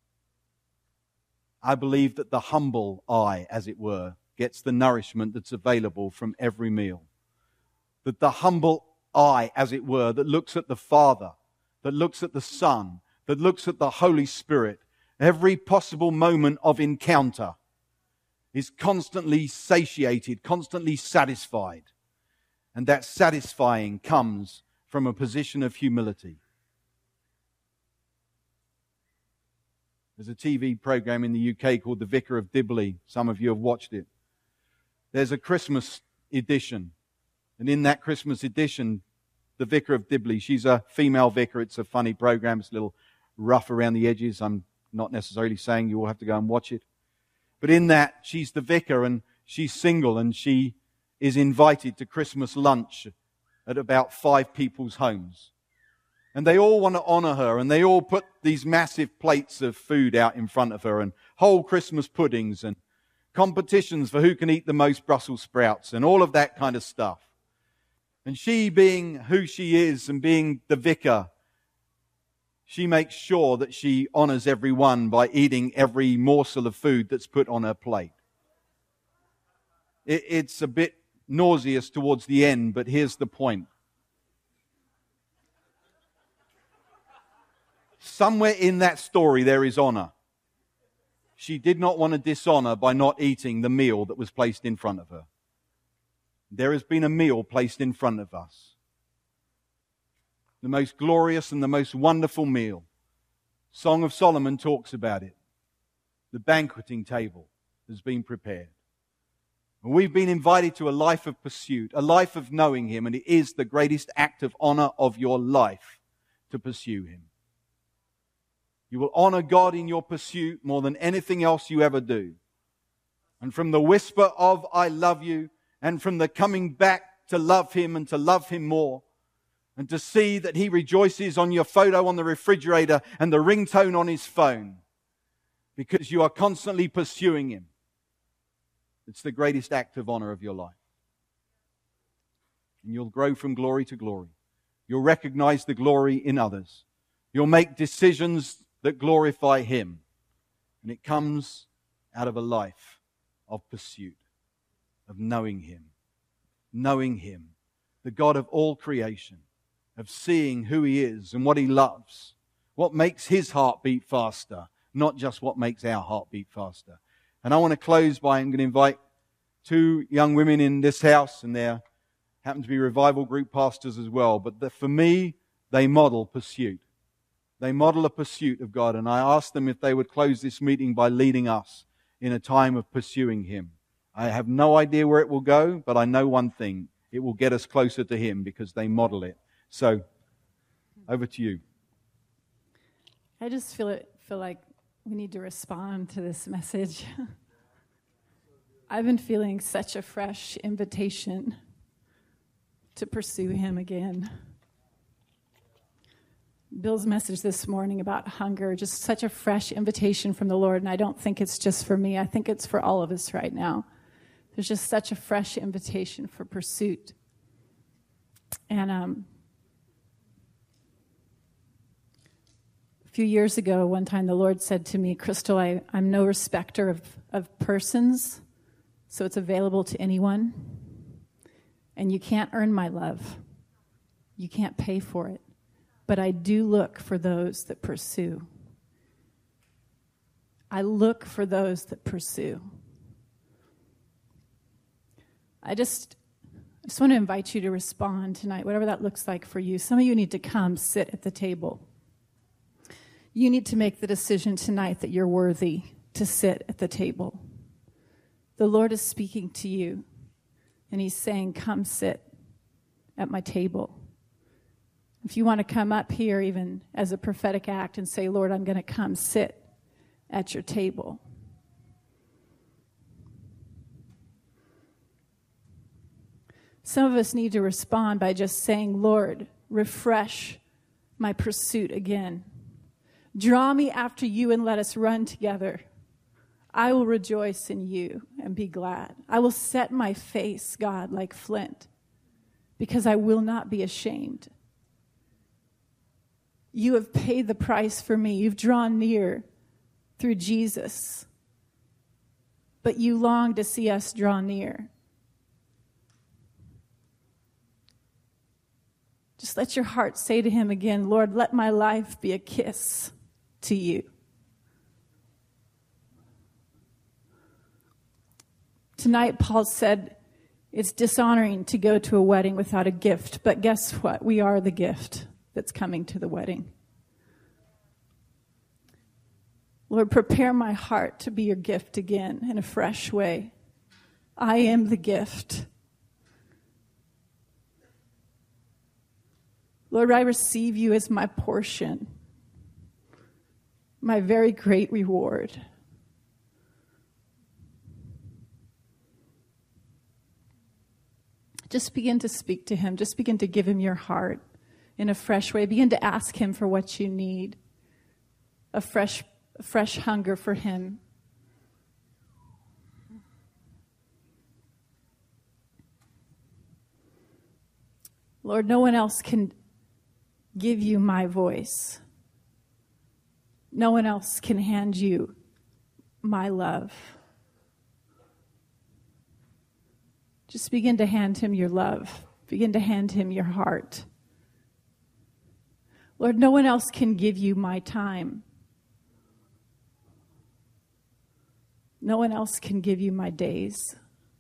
Speaker 1: I believe that the humble eye, as it were, gets the nourishment that's available from every meal. That the humble eye, as it were, that looks at the Father, that looks at the Son, that looks at the Holy Spirit, every possible moment of encounter is constantly satiated, constantly satisfied. And that satisfying comes from a position of humility. There's a T V program in the U K called The Vicar of Dibley. Some of you have watched it. There's a Christmas edition. And in that Christmas edition, The Vicar of Dibley, she's a female vicar. It's a funny program. It's a little rough around the edges. I'm not necessarily saying you all have to go and watch it. But in that, she's the vicar and she's single and she is invited to Christmas lunch at about five people's homes. And they all want to honor her and they all put these massive plates of food out in front of her and whole Christmas puddings and competitions for who can eat the most Brussels sprouts and all of that kind of stuff. And she, being who she is and being the vicar, she makes sure that she honors everyone by eating every morsel of food that's put on her plate. It, it's a bit nauseous towards the end, but here's the point. Somewhere in that story there is honor. She did not want to dishonor by not eating the meal that was placed in front of her. There has been a meal placed in front of us. The most glorious and the most wonderful meal. Song of Solomon talks about it. The banqueting table has been prepared. And we've been invited to a life of pursuit, a life of knowing Him, and it is the greatest act of honor of your life to pursue Him. You will honor God in your pursuit more than anything else you ever do. And from the whisper of I love you, and from the coming back to love Him and to love Him more, and to see that He rejoices on your photo on the refrigerator and the ringtone on His phone, because you are constantly pursuing Him. It's the greatest act of honor of your life. And you'll grow from glory to glory. You'll recognize the glory in others. You'll make decisions that glorify Him. And it comes out of a life of pursuit, of knowing Him. Knowing Him, the God of all creation, of seeing who He is and what He loves, what makes His heart beat faster, not just what makes our heart beat faster. And I want to close by, I'm going to invite two young women in this house, and they happen to be revival group pastors as well, but the, for me, they model pursuit. They model a pursuit of God, and I asked them if they would close this meeting by leading us in a time of pursuing Him. I have no idea where it will go, but I know one thing. It will get us closer to Him because they model it. So, over to you.
Speaker 2: I just feel it, feel like we need to respond to this message. I've been feeling such a fresh invitation to pursue Him again. Bill's message this morning about hunger, just such a fresh invitation from the Lord, and I don't think it's just for me. I think it's for all of us right now. There's just such a fresh invitation for pursuit. And um, a few years ago, one time the Lord said to me, Crystal, I, I'm no respecter of, of persons, so it's available to anyone. And you can't earn my love. You can't pay for it. But I do look for those that pursue. I look for those that pursue. I just, I just want to invite you to respond tonight, whatever that looks like for you. Some of you need to come sit at the table. You need to make the decision tonight that you're worthy to sit at the table. The Lord is speaking to you, and he's saying, come sit at my table. If you want to come up here even as a prophetic act and say, Lord, I'm going to come sit at your table. Some of us need to respond by just saying, Lord, refresh my pursuit again. Draw me after you and let us run together. I will rejoice in you and be glad. I will set my face, God, like flint, because I will not be ashamed. You have paid the price for me. You've drawn near through Jesus. But you long to see us draw near. Just let your heart say to him again, Lord, let my life be a kiss to you. Tonight, Paul said, it's dishonoring to go to a wedding without a gift. But guess what? We are the gift that's coming to the wedding. Lord, prepare my heart to be your gift again in a fresh way. I am the gift. Lord, I receive you as my portion, my very great reward. Just begin to speak to him. Just begin to give him your heart in a fresh way. Begin to ask him for what you need. A fresh, a fresh hunger for him. Lord, no one else can give you my voice. No one else can hand you my love. Just begin to hand him your love. Begin to hand him your heart. Lord, no one else can give you my time. No one else can give you my days.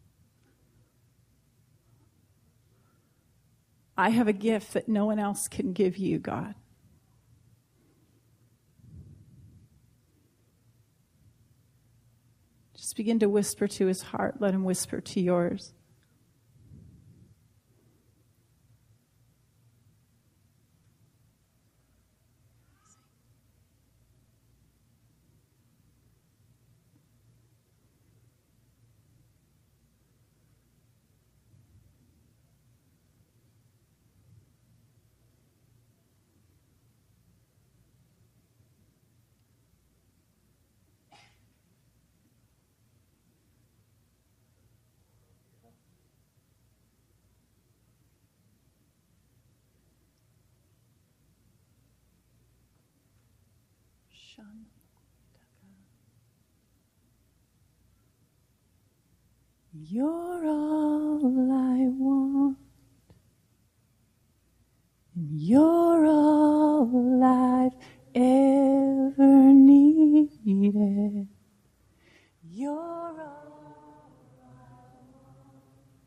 Speaker 2: I have a gift that no one else can give you, God. Just begin to whisper to his heart. Let him whisper to yours. You're all I want, and you're all I've ever needed. You're all I want.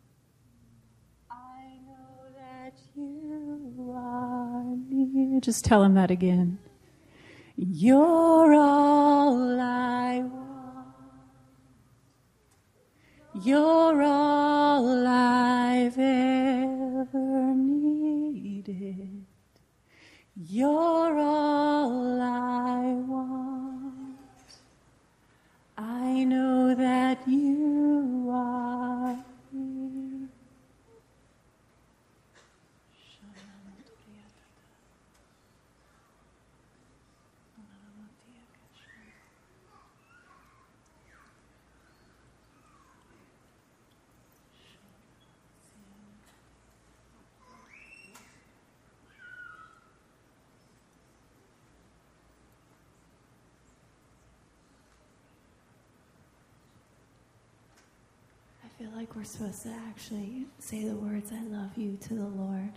Speaker 2: I know that you are near. Just tell him that again. You're all I want. You're all I've ever needed. You're all I want. I know that you are here.
Speaker 3: feel like we're supposed to actually say the words, I love you, to the Lord.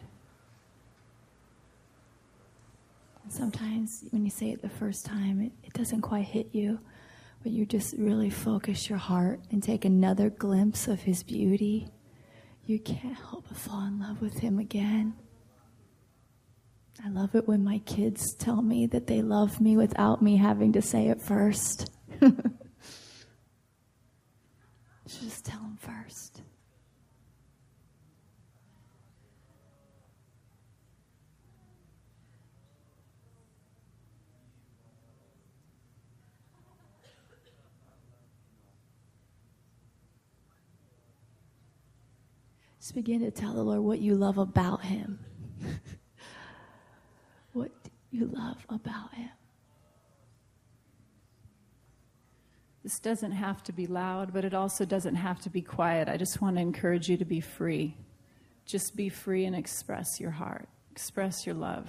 Speaker 3: And sometimes when you say it the first time, it, it doesn't quite hit you, but you just really focus your heart and take another glimpse of his beauty. You can't help but fall in love with him again. I love it when my kids tell me that they love me without me having to say it first. Just tell them first. Just begin to tell the Lord what you love about him. What you love about him.
Speaker 2: This doesn't have to be loud, but it also doesn't have to be quiet. I just want to encourage you to be free. Just be free and express your heart. Express your love.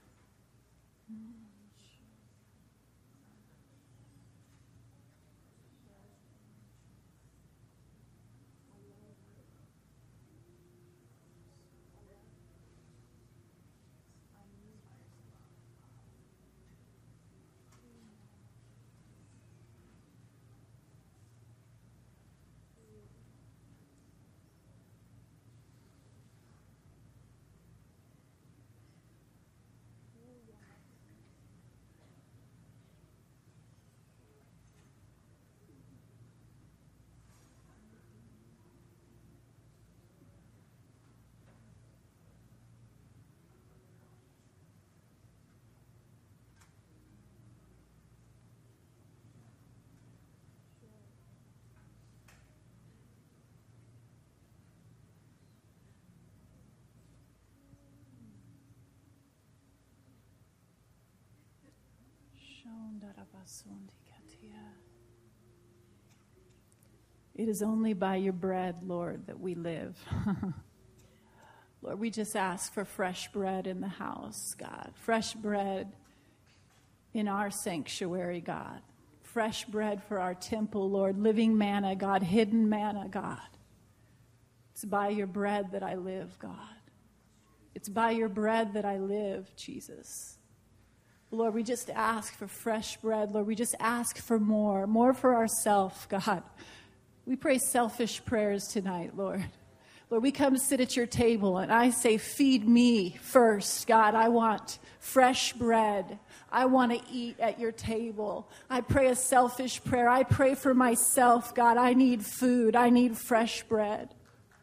Speaker 2: It is only by your bread, Lord, that we live. Lord, we just ask for fresh bread in the house, God. Fresh bread in our sanctuary, God. Fresh bread for our temple, Lord. Living manna, God. Hidden manna, God. It's by your bread that I live, God. It's by your bread that I live, Jesus. Lord, we just ask for fresh bread. Lord, we just ask for more, more for ourselves, God. We pray selfish prayers tonight, Lord. Lord, we come sit at your table, and I say, feed me first, God. I want fresh bread. I want to eat at your table. I pray a selfish prayer. I pray for myself, God. I need food. I need fresh bread.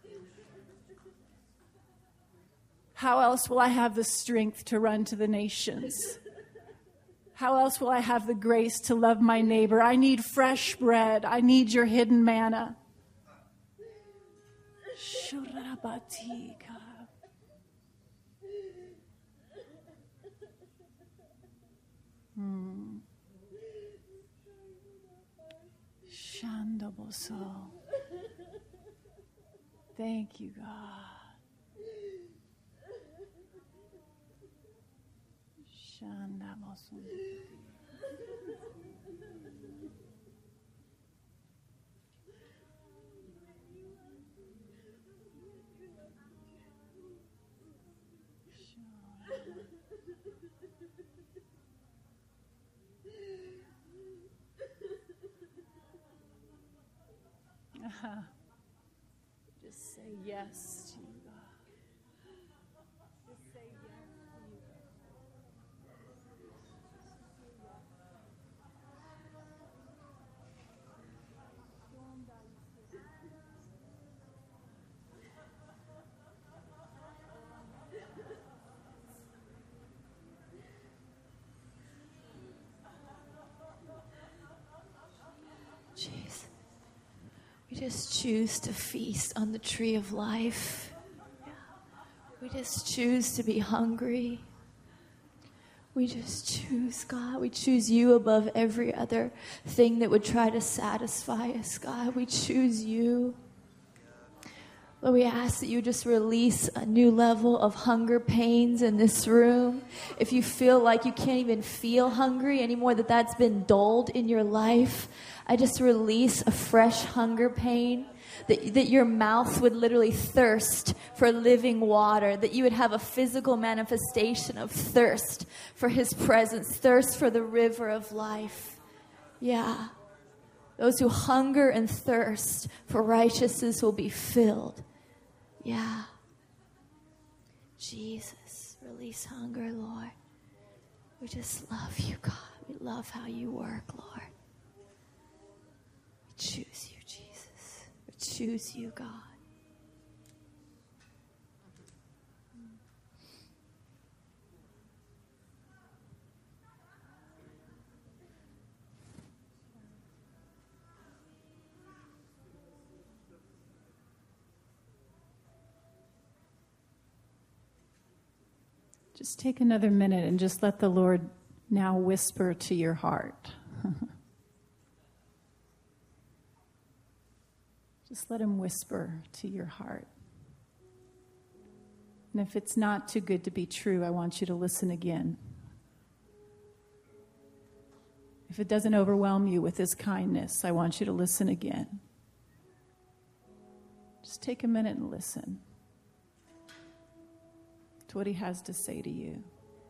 Speaker 2: How else will I have the strength to run to the nations? How else will I have the grace to love my neighbor? I need fresh bread. I need your hidden manna. Hmm. Shandaboso. Thank you, God. Just say yes to you, God. Just say yes to you.
Speaker 3: Jesus. We just choose to feast on the tree of life. We just choose to be hungry. We just choose, God. We choose you above every other thing that would try to satisfy us, God. We choose you. Lord, we ask that you just release a new level of hunger pains in this room. If you feel like you can't even feel hungry anymore, that that's been dulled in your life, I just release a fresh hunger pain, that, that your mouth would literally thirst for living water, that you would have a physical manifestation of thirst for his presence, thirst for the river of life. Yeah. Those who hunger and thirst for righteousness will be filled. Yeah. Jesus, release hunger, Lord. We just love you, God. We love how you work, Lord. We choose you, Jesus. We choose you, God.
Speaker 2: Just take another minute and just let the Lord now whisper to your heart. Just let him whisper to your heart. And if it's not too good to be true, I want you to listen again. If it doesn't overwhelm you with his kindness, I want you to listen again. Just take a minute and listen to what he has to say to you.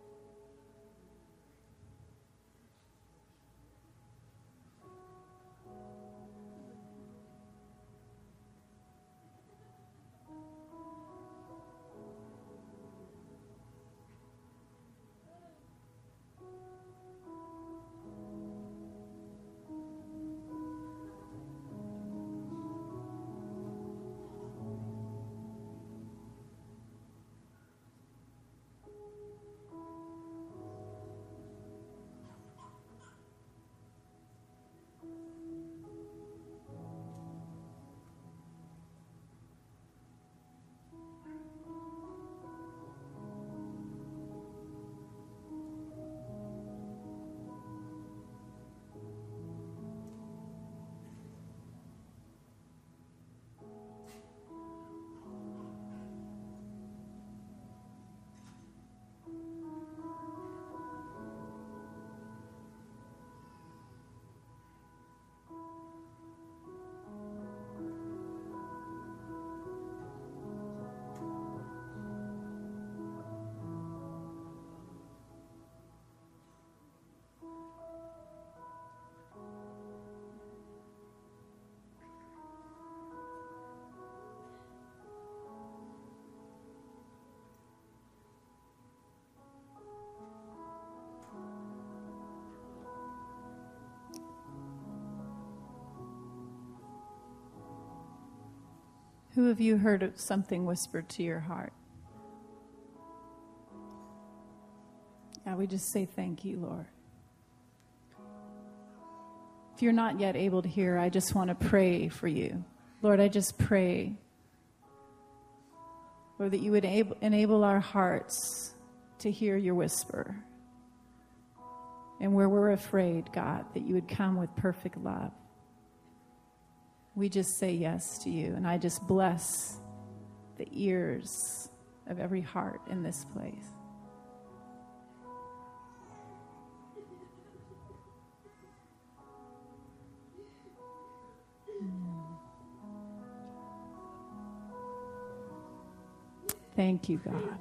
Speaker 2: Who of you heard of something whispered to your heart? Yeah, we just say thank you, Lord. If you're not yet able to hear, I just want to pray for you. Lord, I just pray, Lord, that you would enable, enable our hearts to hear your whisper. And where we're afraid, God, that you would come with perfect love. We just say yes to you, and I just bless the ears of every heart in this place. Thank you, God.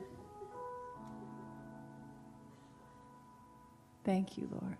Speaker 2: Thank you, Lord.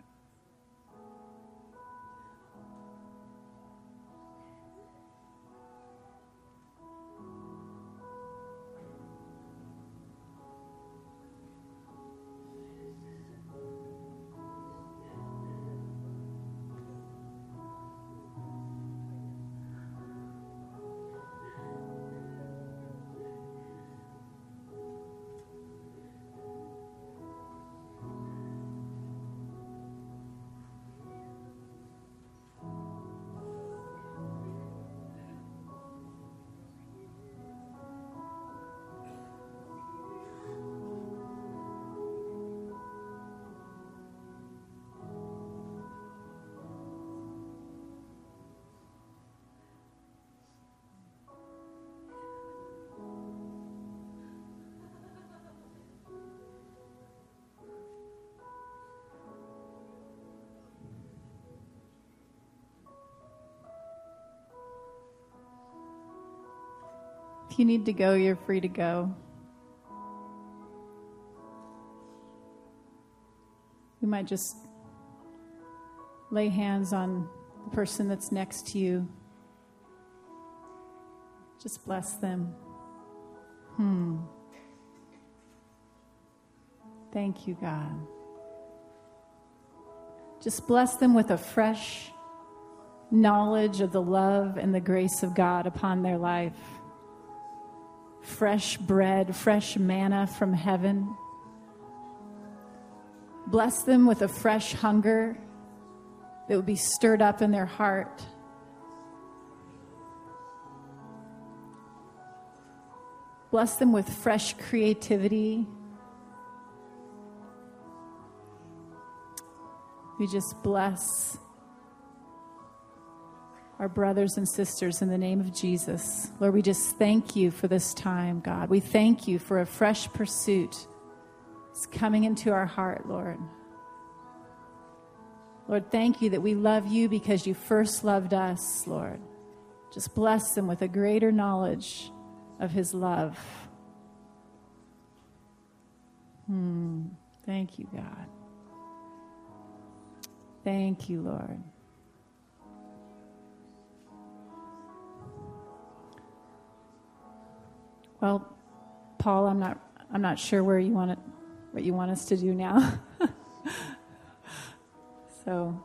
Speaker 2: If you need to go, you're free to go. You might just lay hands on the person that's next to you. Just bless them. Hmm. Thank you, God. Just bless them with a fresh knowledge of the love and the grace of God upon their life. Fresh bread, fresh manna from heaven. Bless them with a fresh hunger that would be stirred up in their heart. Bless them with fresh creativity. We just bless our brothers and sisters in the name of Jesus. Lord, we just thank you for this time, God. We thank you for a fresh pursuit. It's coming into our heart, Lord. Lord, thank you that we love you because you first loved us, Lord. Just bless them with a greater knowledge of his love. Hmm. Thank you, God. Thank you, Lord. Well, Paul, I'm not I'm not sure where you want it, what you want us to do now. So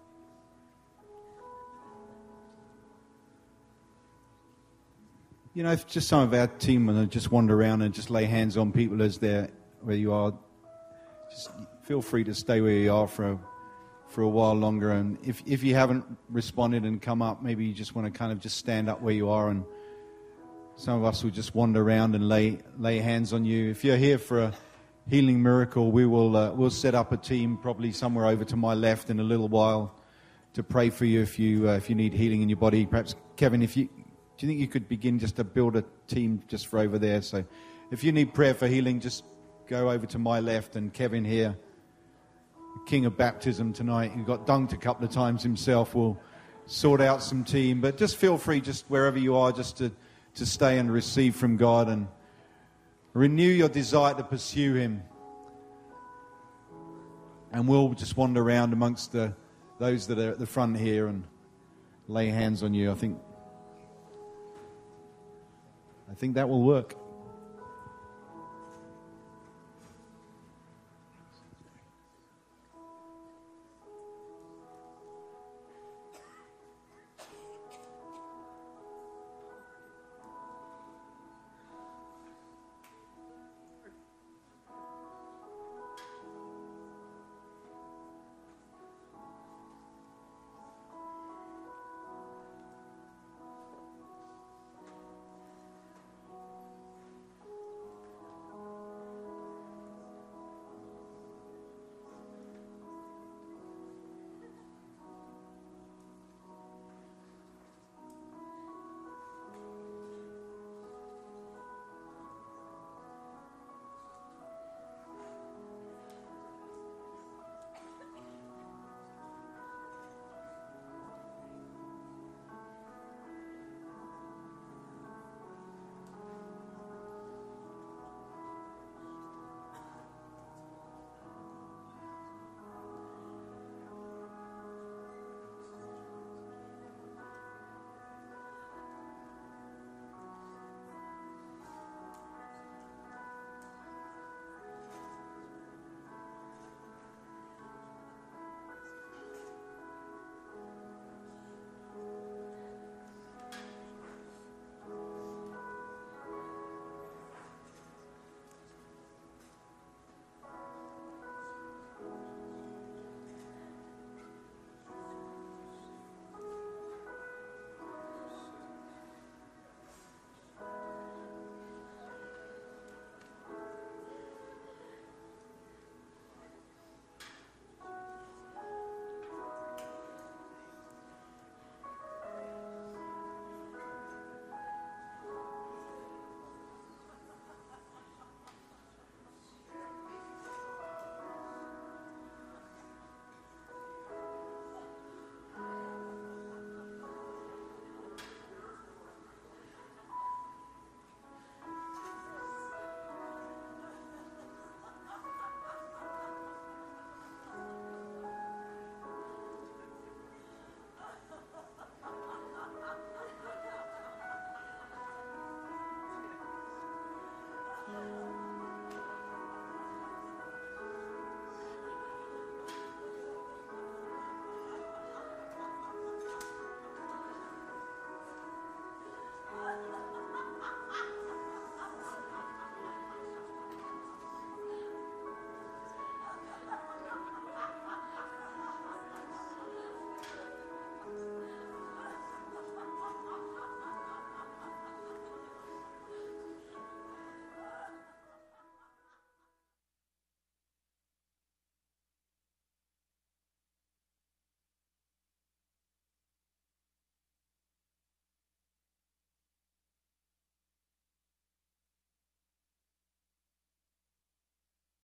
Speaker 1: You know, if just some of our team want to just wander around and just lay hands on people as they're where you are, just feel free to stay where you are for a, for a while longer. And if if you haven't responded and come up, maybe you just want to kind of just stand up where you are, and some of us will just wander around and lay lay hands on you. If you're here for a healing miracle, we will uh, we'll set up a team probably somewhere over to my left in a little while to pray for you if you uh, if you need healing in your body. Perhaps Kevin, if you do you think you could begin just to build a team just for over there? So if you need prayer for healing, just go over to my left, and Kevin here, the king of baptism tonight, who got dunked a couple of times himself, will sort out some team. But just feel free, just wherever you are, just to, to stay and receive from God and renew your desire to pursue him. And we'll just wander around amongst the those that are at the front here and lay hands on you. I think I think that will work.